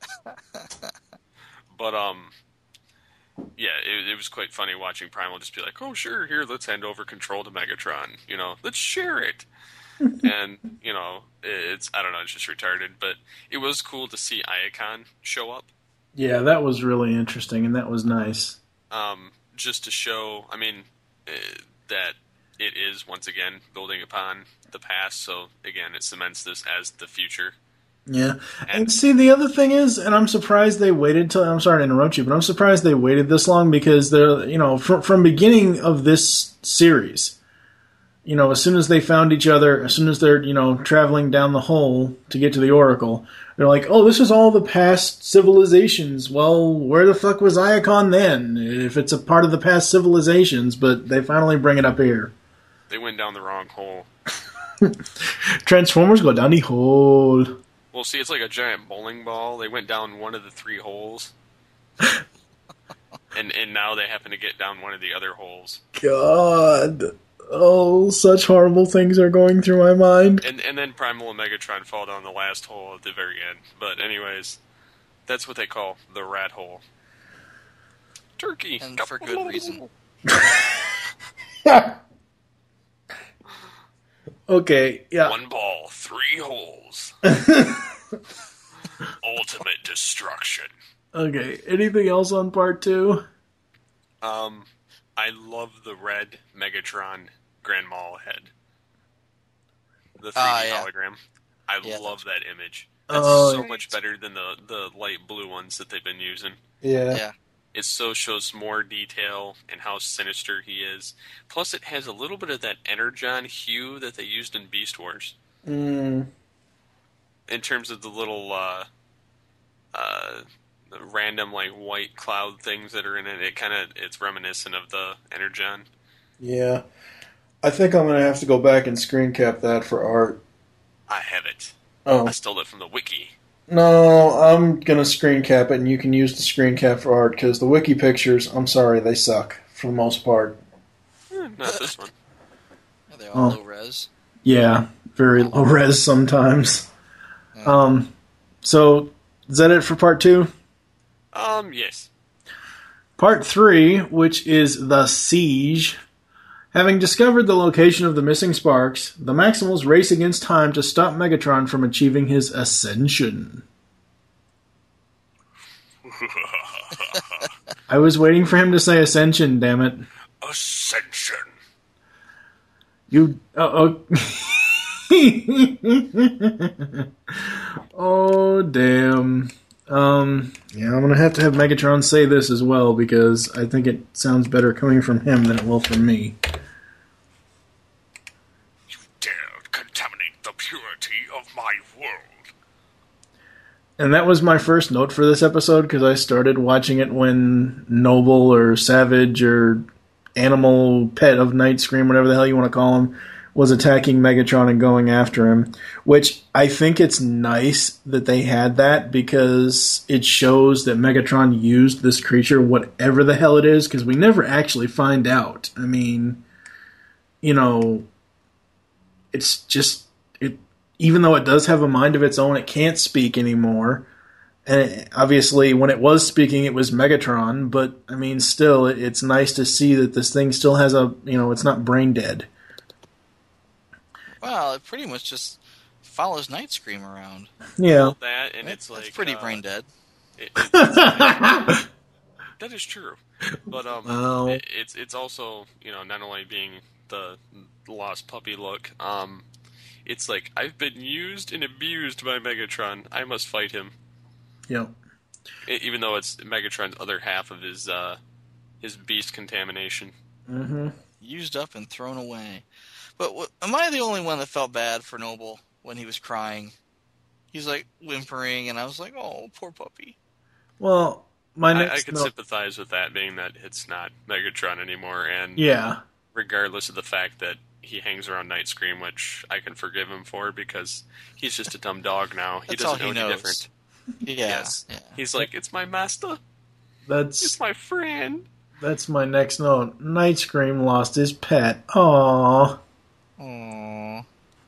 But, um... yeah, it, it was quite funny watching Primal just be like, oh, sure, here, let's hand over control to Megatron. You know, let's share it. And, you know, it's, I don't know, it's just retarded. But it was cool to see Iacon show up. Yeah, that was really interesting, and that was nice. Um, just to show, I mean, uh, that it is, once again, building upon the past. So, again, it cements this as the future. Yeah. And see, the other thing is, and I'm surprised they waited till, I'm sorry to interrupt you, but I'm surprised they waited this long because they're, you know, from, from beginning of this series, you know, as soon as they found each other, as soon as they're, you know, traveling down the hole to get to the Oracle, they're like, oh, this is all the past civilizations. Well, where the fuck was Iacon then? If it's a part of the past civilizations, but they finally bring it up here. They went down the wrong hole. Transformers go down the hole. Well, see, it's like a giant bowling ball. They went down one of the three holes. and and now they happen to get down one of the other holes. God. Oh, such horrible things are going through my mind. And and then Primal and Megatron fall down the last hole at the very end. But anyways, that's what they call the rat hole. Turkey. And for good reason. Okay, yeah. One ball, three holes. Ultimate destruction. Okay, anything else on part two? Um, I love the red Megatron Grand Mall head. The three D uh, yeah. hologram. I yeah, love that's... that image. That's oh, so much better than the, the light blue ones that they've been using. Yeah. Yeah. It so shows more detail and how sinister he is. Plus, it has a little bit of that Energon hue that they used in Beast Wars. Mm. In terms of the little, uh, uh, the random like white cloud things that are in it, it kind of it's reminiscent of the Energon. Yeah. I think I'm going to have to go back and screen cap that for art. I have it. Oh. I stole it from the wiki. No, I'm going to screen cap it, and you can use the screen cap for art, because the wiki pictures, I'm sorry, they suck, for the most part. Eh, not this one. Are they all Oh. low res? Yeah, very low res sometimes. Yeah. Um, so, is that it for part two? Um, yes. Part three, which is The Siege. Having discovered the location of the missing sparks, the Maximals race against time to stop Megatron from achieving his ascension. I was waiting for him to say ascension, damn it. Ascension. You... Uh, oh, oh, damn. Um, yeah, I'm going to have to have Megatron say this as well, because I think it sounds better coming from him than it will from me. You dared contaminate the purity of my world. And that was my first note for this episode, because I started watching it when Noble or Savage or Animal Pet of Night Scream, whatever the hell you want to call him, was attacking Megatron and going after him, which I think it's nice that they had that because it shows that Megatron used this creature, whatever the hell it is, because we never actually find out. I mean, you know, it's just, it. even though it does have a mind of its own, it can't speak anymore. And obviously, when it was speaking, it was Megatron, but, I mean, still, it's nice to see that this thing still has a, you know, it's not brain dead. Well, it pretty much just follows Nightscream around. Yeah. Well, that, and it's That's like... pretty uh, brain dead. It, it, that is true. But um, Wow. it, it's it's also, you know, not only being the lost puppy look, um, it's like, I've been used and abused by Megatron. I must fight him. Yeah. Even though it's Megatron's other half of his uh, his beast contamination. Mm-hmm. Used up and thrown away. But what, am I the only one that felt bad for Noble when he was crying? He's like whimpering, and I was like, "Oh, poor puppy." Well, my I, next I could note- sympathize with that, being that it's not Megatron anymore, and yeah, regardless of the fact that he hangs around Nightscream, which I can forgive him for because he's just a dumb dog now. He That's doesn't all know he any knows. different. Yeah, Yes, yeah. he's like, "It's my master. that's It's my friend." that's my next note. Nightscream lost his pet. Aww. Aww.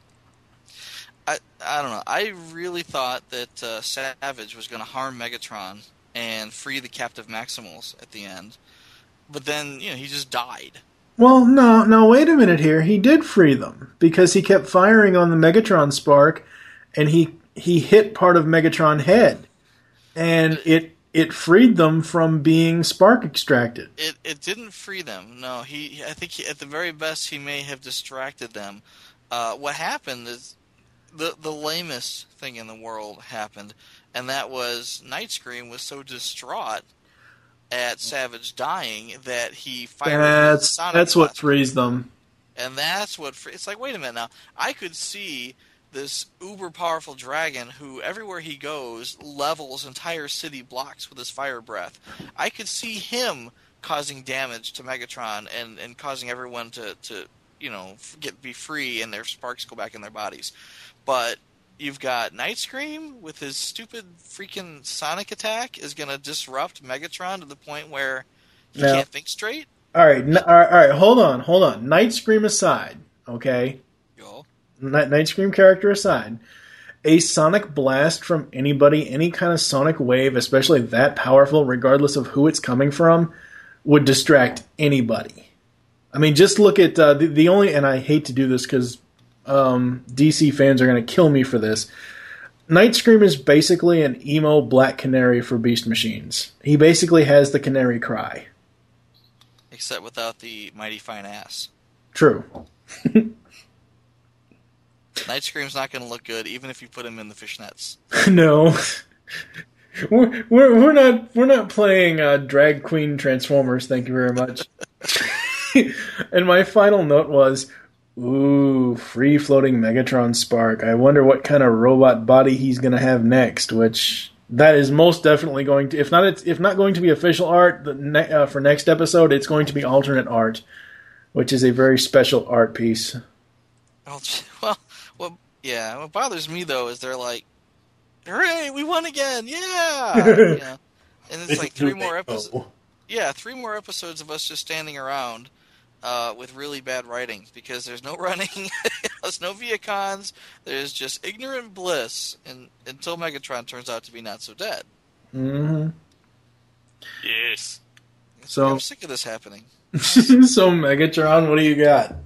I I don't know. I really thought that uh, Savage was going to harm Megatron and free the captive Maximals at the end, but then you know he just died. Well, no, no, wait a minute here. He did free them because he kept firing on the Megatron spark, and he he hit part of Megatron head, and it it freed them from being spark extracted. It it didn't free them. No, he. I think he, at the very best he may have distracted them. Uh, what happened is the the lamest thing in the world happened, and that was Nightscream was so distraught at Savage dying that he fired his That's Sonic that's what Blast. frees them. And that's what free, it's like. Wait a minute now. I could see this uber powerful dragon who everywhere he goes levels entire city blocks with his fire breath. I could see him causing damage to Megatron and, and causing everyone to, to you know get be free and their sparks go back in their bodies. But you've got Nightscream with his stupid freaking sonic attack is going to disrupt Megatron to the point where he No. can't think straight. All right, n- all right, all right, hold on, hold on. Nightscream aside, okay? Yo. Night Nightscream character aside, a sonic blast from anybody, any kind of sonic wave, especially that powerful, regardless of who it's coming from, would distract anybody. I mean, just look at uh, the, the only, and I hate to do this because um, D C fans are going to kill me for this. Nightscream is basically an emo Black Canary for Beast Machines. He basically has the canary cry. Except without the mighty fine ass. True. Nightscream's not going to look good, even if you put him in the fishnets. No. We're, we're we're not we're not playing uh, drag queen Transformers. Thank you very much. And my final note was, ooh, free floating Megatron Spark. I wonder what kind of robot body he's going to have next. Which that is most definitely going to, if not it's, if not going to be official art the ne- uh, for next episode, it's going to be alternate art, which is a very special art piece. Well, well, well, yeah. What bothers me though is they're like, "Hooray, we won again! Yeah!" You know? And it's like three more episodes. Oh. Yeah, three more episodes of us just standing around uh, with really bad writing because there's no running, there's no Viacons, there's just ignorant bliss, and until Megatron turns out to be not so dead. Mm-hmm. Yes. So I'm sick of this happening. so Megatron, what do you got?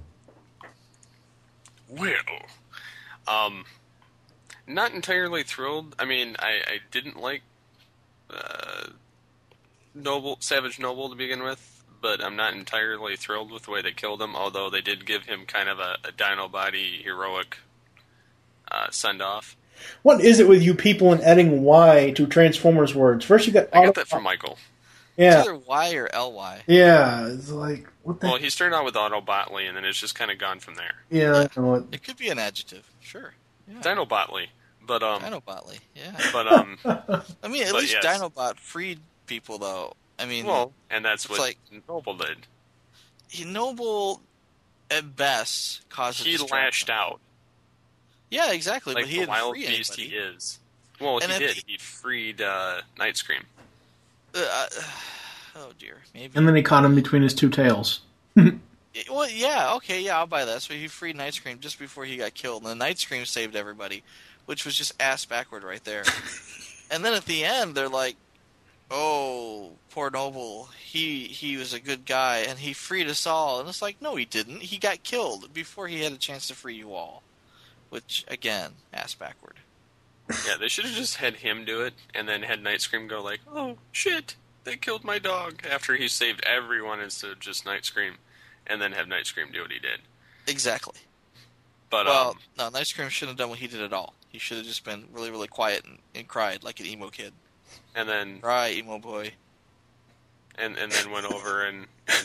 Well, um, not entirely thrilled. I mean, I, I didn't like uh, Noble, Savage Noble to begin with, but I'm not entirely thrilled with the way they killed him, although they did give him kind of a, a Dino Body heroic uh, send-off. What is it with you people and adding Y to Transformers words? First you got I got Autobot- that from Michael. Yeah, It's either Y or L Y. yeah. It's like what the? Well, he started out with Autobotley, and then it's just kind of gone from there. yeah, I know it. It could be an adjective, sure. Yeah. Dinobotley. But, um, Dinobotly, yeah. but, um, I mean, at But least yes. Dinobot freed people, though. I mean, well, and that's it's what like- Noble did. he, Noble at best, cause a He distraction. lashed out. Yeah, exactly. Like but he the didn't wild free beast anybody. he is. Well, And he if did. he- He freed uh, Night Scream. Uh, uh, oh dear, maybe. And then he caught him between his two tails. Well, yeah, okay, yeah, I'll buy that. So he freed Night Scream just before he got killed, and the Night Scream saved everybody, which was just ass backward right there. And then at the end, they're like, "Oh, poor Noble. He he was a good guy, and he freed us all." And it's like, no, he didn't. He got killed before he had a chance to free you all. Which, again, ass backward. Yeah, they should have just had him do it, and then had Night Scream go like, "Oh shit, they killed my dog," after he saved everyone instead of just Night Scream, and then have Night Scream do what he did. Exactly. But Well, um, no, Night Scream shouldn't have done what he did at all. He should have just been really, really quiet and, and cried like an emo kid. and then Cry, emo boy. and and then went over and and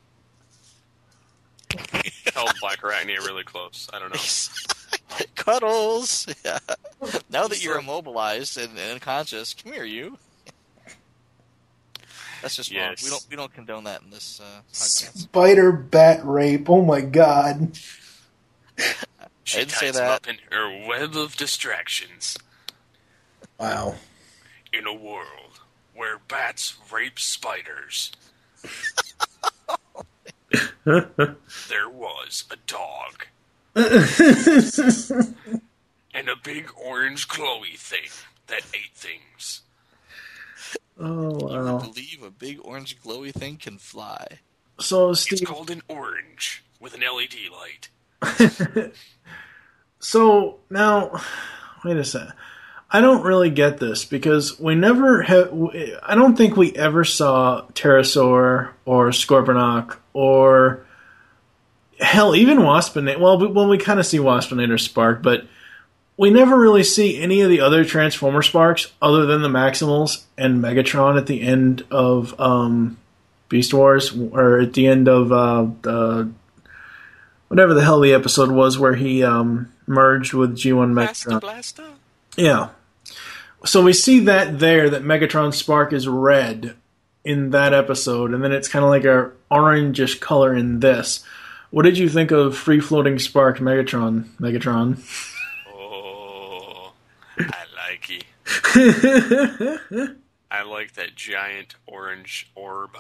held Black Arachnia really close. I don't know. Cuddles. Yeah. Now that Just you're like- immobilized and, and unconscious, come here, you. That's just wrong. Yes. We don't we don't condone that in this uh, podcast. Spider bat rape. Oh my god. She I didn't say ties him that. up in her web of distractions. Wow. In a world where bats rape spiders, there was a dog and a big orange glowy thing that ate things. Oh You wow. would believe a big orange glowy thing can fly. So It's Steve, called an orange with an L E D light. so now, wait a second. I don't really get this because we never have. I don't think we ever saw Pterosaur or Scorponok or hell, even Waspinator. Well, we, well, we kind of see Waspinator Spark, but we never really see any of the other Transformer Sparks other than the Maximals and Megatron at the end of um, Beast Wars, or at the end of uh, the whatever the hell the episode was where he um, merged with G one Blaster, Megatron. blaster. Yeah. So we see that there, that Megatron Spark is red in that episode, and then it's kind of like a orangish color in this. What did you think of Free Floating Spark Megatron? Megatron. Oh, I like it. I like that giant orange orb.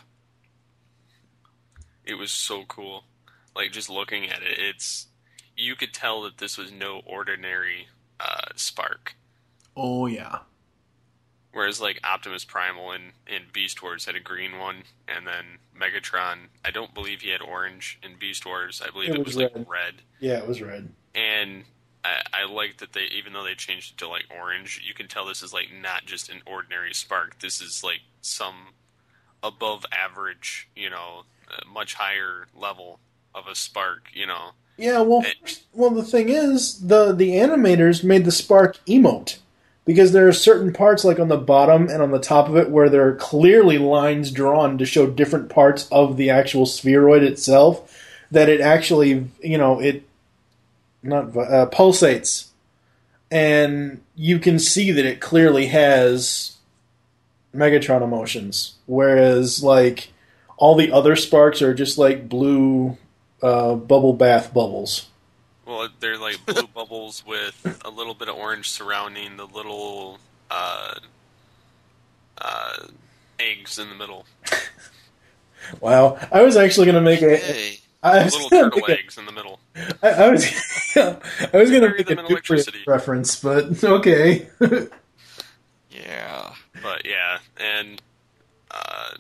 It was so cool. Like, just looking at it, it's... You could tell that this was no ordinary uh, Spark. Oh, yeah. Whereas, like, Optimus Primal and, and Beast Wars had a green one, and then Megatron, I don't believe he had orange in Beast Wars. I believe It it, was was, like, red. red. Yeah, it was red. And I, I like that they, even though they changed it to, like, orange, you can tell this is, like, not just an ordinary Spark. This is, like, some above average, you know, uh, much higher level of a Spark, you know. Yeah, well, It- well, the thing is, the the animators made the Spark emote because there are certain parts, like on the bottom and on the top of it, where there are clearly lines drawn to show different parts of the actual spheroid itself. That it actually, you know, it not uh, pulsates, and you can see that it clearly has Megatron emotions, whereas like all the other Sparks are just like blue. Uh, bubble bath bubbles. Well, they're like blue bubbles with a little bit of orange surrounding the little uh, uh, eggs in the middle. Wow, I was actually going to make a. Hey, I was Little gonna turtle make a- eggs in the middle. I, I was. I was going to Bury make a them in Nucleus electricity. reference, but okay. yeah. But yeah, and uh,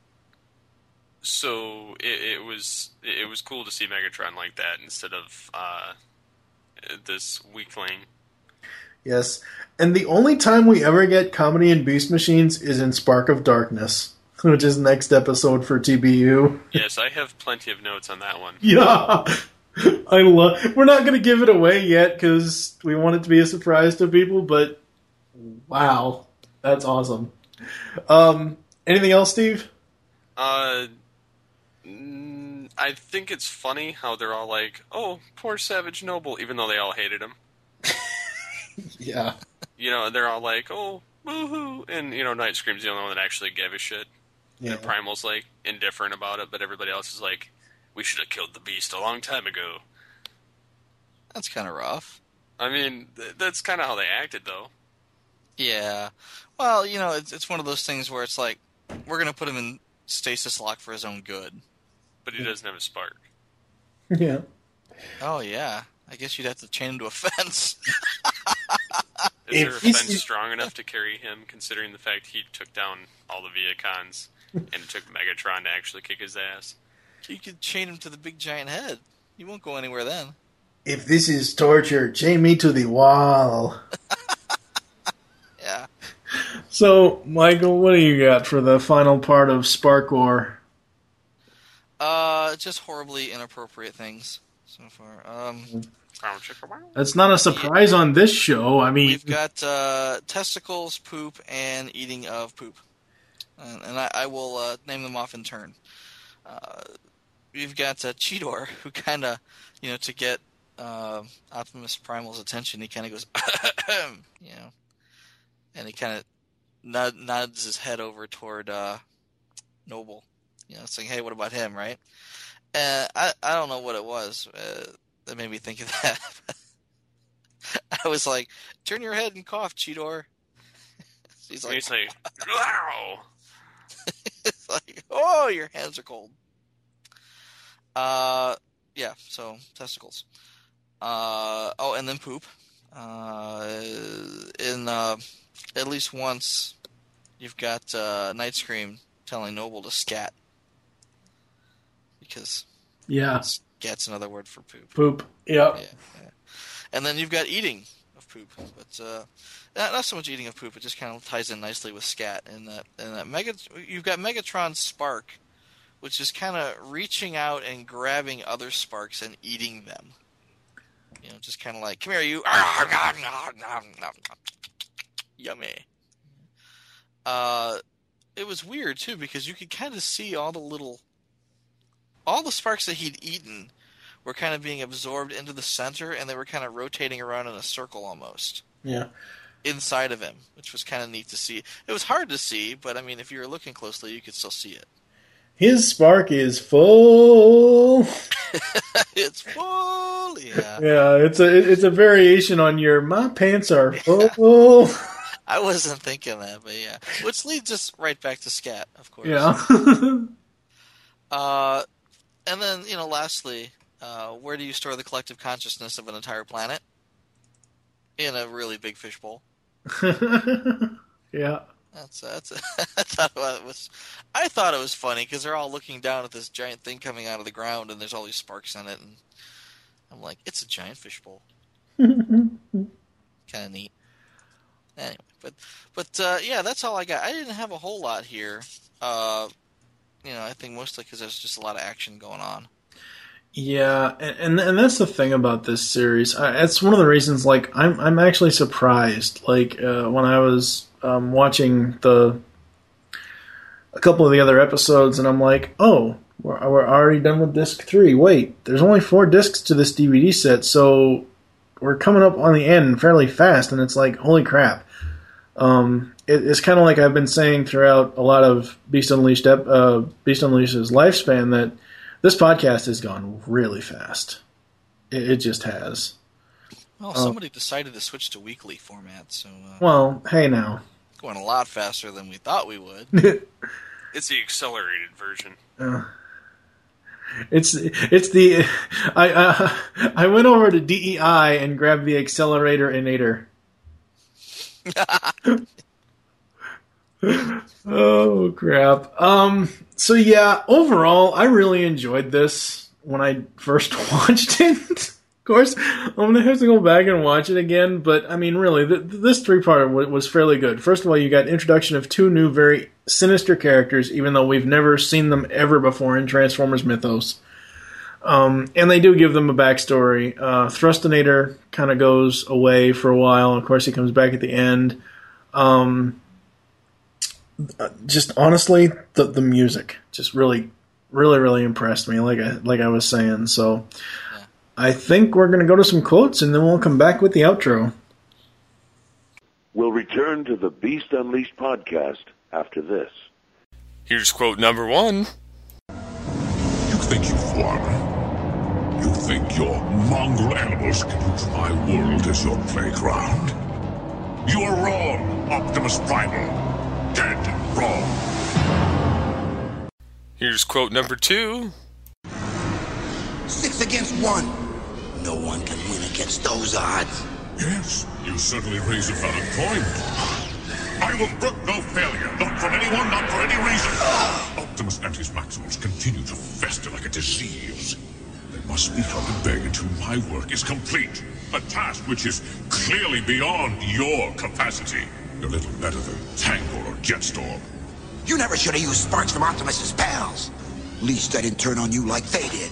so it, it was it was cool to see Megatron like that instead of uh, this weakling. Yes, and the only time we ever get comedy in Beast Machines is in Spark of Darkness, which is next episode for T B U. Yes, I have plenty of notes on that one. Yeah, I love. We're not going to give it away yet because we want it to be a surprise to people. But wow, that's awesome. Um, anything else, Steve? Uh, mm, I think it's funny how they're all like, "Oh, poor Savage Noble," even though they all hated him. Yeah. You know, they're all like, "Oh, woohoo!" And you know, Night Scream's the only one that actually gave a shit. Yeah. And Primal's like indifferent about it, but everybody else is like, we should have killed the Beast a long time ago. That's kind of rough. I mean, th- that's kind of how they acted, though. Yeah. Well, you know, it's it's one of those things where it's like, we're going to put him in stasis lock for his own good. But he doesn't have a spark. Yeah. Oh, yeah. I guess you'd have to chain him to a fence. Is there a If he's- fence strong enough to carry him, considering the fact he took down all the Viacons and it took Megatron to actually kick his ass? You could chain him to the big giant head. He won't go anywhere then. If this is torture, chain me to the wall. Yeah. So, Michael, what do you got for the final part of Spark War? Uh, just horribly inappropriate things so far. Um, That's not a surprise on this show. I mean, we've got uh, testicles, poop, and eating of poop. And, and I, I will uh, name them off in turn. Uh, we've got uh, Cheetor, who kind of, you know, to get uh, Optimus Primal's attention, he kind of goes, you know, and he kind of nod, nods his head over toward uh, Noble, you know, saying, hey, what about him, right? And I, I don't know what it was uh, that made me think of that. I was like, turn your head and cough, Cheetor. He's like, He's like, wow. It's like, oh, your hands are cold. Uh, yeah, so testicles. Uh, oh, and then poop. Uh, in uh, at least once, you've got uh, Nightscream telling Noble to scat. Because yeah, scat's another word for poop. Poop, yep. Yeah, yeah. And then you've got eating of poop, but uh, not, not so much eating of poop. It just kind of ties in nicely with scat. And that, and that Mega, you've got Megatron's spark, which is kind of reaching out and grabbing other sparks and eating them. You know, just kind of like, come here, you. Yummy. Uh, it was weird too because you could kind of see all the little, all the sparks that he'd eaten were kind of being absorbed into the center, and they were kind of rotating around in a circle almost. Yeah. Inside of him, which was kind of neat to see. It was hard to see, but I mean, if you were looking closely, you could still see it. His spark is full. It's full, yeah. Yeah, it's a it's a variation on your my pants are full. I wasn't thinking that, but yeah. Which leads us right back to scat, of course. Yeah. uh, and then, you know, lastly, uh, where do you store the collective consciousness of an entire planet? In a really big fishbowl. Yeah. That's that's. I thought it was. I thought it was funny because they're all looking down at this giant thing coming out of the ground, and there's all these sparks in it, and I'm like, it's a giant fishbowl. Kind of neat. Anyway, but but uh, yeah, that's all I got. I didn't have a whole lot here. Uh, you know, I think mostly because there's just a lot of action going on. Yeah, and and that's the thing about this series. I, it's one of the reasons. Like, I'm I'm actually surprised. Like uh, when I was um, watching the a couple of the other episodes, and I'm like, oh, we're, we're already done with disc three. Wait, there's only four discs to this D V D set, so we're coming up on the end fairly fast. And it's like, holy crap! Um, it, it's kind of like I've been saying throughout a lot of Beast Unleashed, uh, Beast Unleashed's lifespan that. This podcast has gone really fast. It, it just has. Well, somebody um, decided to switch to weekly format, so... Uh, well, hey now. Going a lot faster than we thought we would. It's the accelerated version. Uh, it's it's the... I uh, I went over to D E I and grabbed the accelerator inator. Oh, crap. Um... So yeah, overall, I really enjoyed this when I first watched it. Of course, I'm going to have to go back and watch it again, but I mean, really, th- this three-parter w- was fairly good. First of all, you got introduction of two new, very sinister characters, even though we've never seen them ever before in Transformers mythos. Um, and they do give them a backstory. Uh, Thrustinator kind of goes away for a while. Of course, he comes back at the end. Um... Just honestly, the the music just really, really, really impressed me. Like I like I was saying, so yeah. I think we're gonna go to some quotes and then we'll come back with the outro. We'll return to the Beast Unleashed podcast after this. Here's quote number one. You think you've won? think your mongrel animals can use my world as your playground? You are wrong, Optimus Primal. Dead wrong. Here's quote number two. Six against one. No one can win against those odds. Yes, you certainly raise a valid point. I will brook no failure, not from anyone, not for any reason. Optimus and his Maximals continue to fester like a disease. They must be held at bay until my work is complete. A task which is clearly beyond your capacity. You're little better than Tangle or Jetstorm. You never should have used sparks from Optimus's pals. Least I didn't turn on you like they did.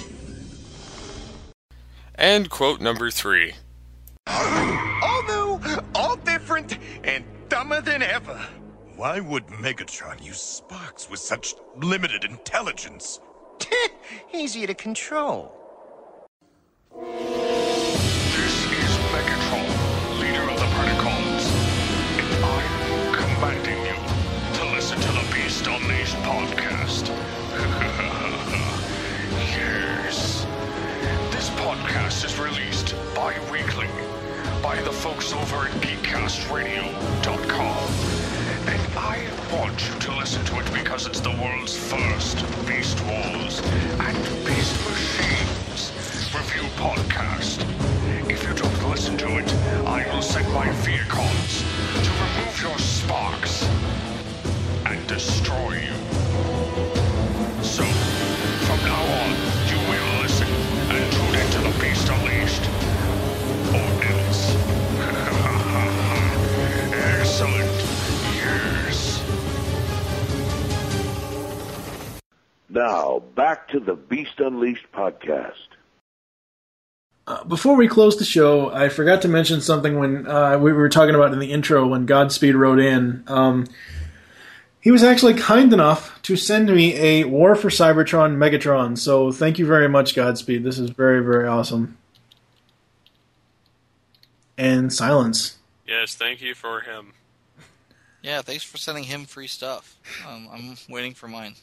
And quote number three. All new, all different, and dumber than ever. Why would Megatron use sparks with such limited intelligence? Easier to control. This is Megatron, leader of the Predacons, and I'm commanding you to listen to the Beast Unleashed podcast. Yes. This podcast is released bi-weekly by the folks over at geek cast radio dot com. And I want you to listen to it because it's the world's first Beast Wars and Beast Machines review podcast. If you don't listen to it, I will send my Viacons to remove your sparks and destroy you. So, from now on, you will listen and tune into the Beast Unleashed. Or else. Excellent. Yes. Now, back to the Beast Unleashed podcast. Uh, before we close the show, I forgot to mention something when uh, we were talking about in the intro when Godspeed wrote in. Um, he was actually kind enough to send me a War for Cybertron Megatron, so thank you very much, Godspeed. This is very, very awesome. And silence. Yes, thank you for him. Yeah, thanks for sending him free stuff. Um, I'm waiting for mine.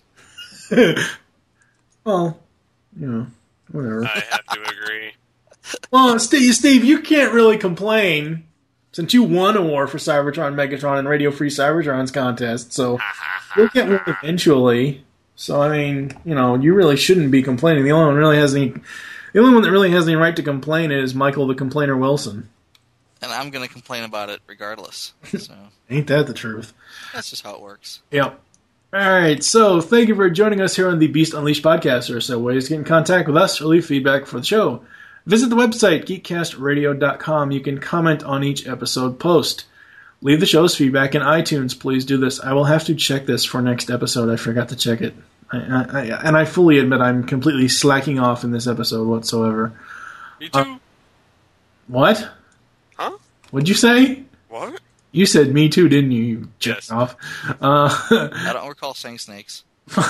Well, you know, whatever. I have to agree. Well, Steve, Steve, you can't really complain since you won a War for Cybertron, Megatron, and Radio Free Cybertrons contest, so you'll get one eventually. So, I mean, you know, you really shouldn't be complaining. The only one really has any, the only one that really has any right to complain is Michael the Complainer Wilson. And I'm going to complain about it regardless. So Ain't that the truth? that's just how it works. Yep. All right, so thank you for joining us here on the Beast Unleashed podcast. There are several ways to get in contact with us or leave feedback for the show. Visit the website, geek cast radio dot com. You can comment on each episode post. Leave the show's feedback in iTunes. Please do this. I will have to check this for next episode. I forgot to check it. I, I, I, and I fully admit I'm completely slacking off in this episode whatsoever. Me too. Uh, what? Huh? What'd you say? What? You said me too, didn't you? You jerk Yes. off. Uh, I don't recall saying snakes.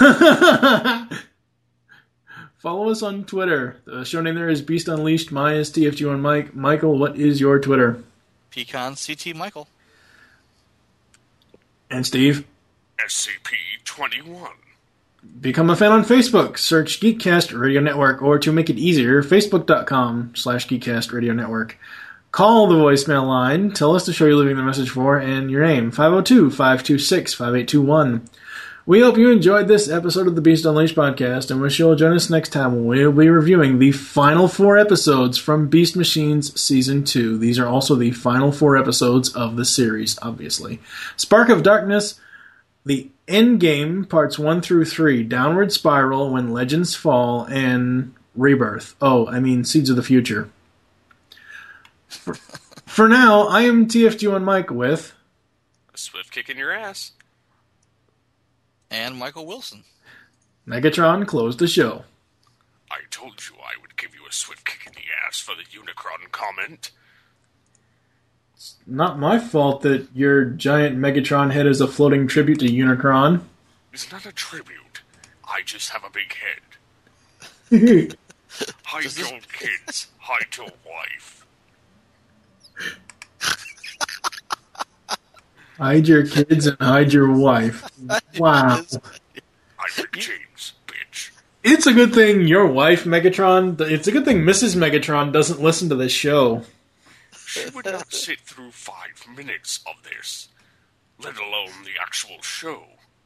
Follow us on Twitter. The show name there is Beast Unleashed. Mine is T F G one Mike. Michael, what is your Twitter? Pecan C T Michael. And Steve? S C P twenty-one. Become a fan on Facebook. Search Geekcast Radio Network, or to make it easier, facebook.com slash Geekcast Radio Network. Call the voicemail line. Tell us the show you're leaving the message for and your name. five oh two, five two six, five eight two one. We hope you enjoyed this episode of the Beast Unleashed podcast and wish you'll join us next time when we'll be reviewing the final four episodes from Beast Machines Season two. These are also the final four episodes of the series, obviously. Spark of Darkness, The Endgame, Parts one through three, Downward Spiral, When Legends Fall, and Rebirth. Oh, I mean Seeds of the Future. For, for now, I am T F G one Mike with... A swift kick in your ass. And Michael Wilson. Megatron closed the show. I told you I would give you a swift kick in the ass for the Unicron comment. It's not my fault that your giant Megatron head is a floating tribute to Unicron. It's not a tribute. I just have a big head. Hide Does this- your kids. Hide your wife. Hide your kids and hide your wife. Wow. I pick James, bitch. It's it's a good thing your wife, Megatron, it's a good thing Missus Megatron doesn't listen to this show. She would not sit through five minutes of this, let alone the actual show.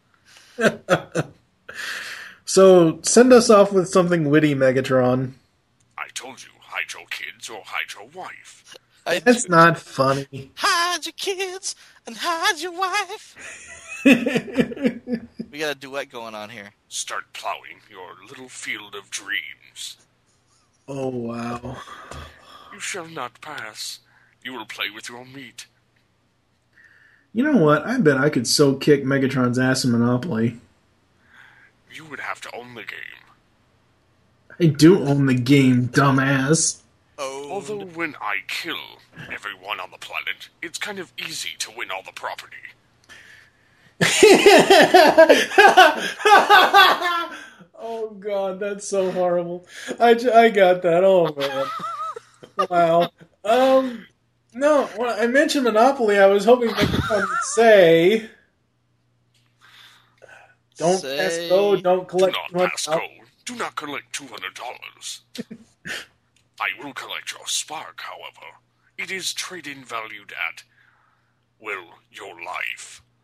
So, send us off with something witty, Megatron. I told you, hide your kids or hide your wife. That's not funny. Hide your kids and hide your wife. We got a duet going on here. Start plowing your little field of dreams. Oh, wow. You shall not pass. You will play with your meat. You know what? I bet I could so kick Megatron's ass in Monopoly. You would have to own the game. I do own the game, dumbass. Oh. Although when I kill everyone on the planet, it's kind of easy to win all the property. Oh, God, that's so horrible. I, I got that. Oh, man. Wow. Um... No, when I mentioned Monopoly, I was hoping Megatron would say, "Don't say, pass go, don't collect." Do not pass go. Do not collect two hundred dollars. I will collect your spark, however. It is trade-in valued at, well, your life.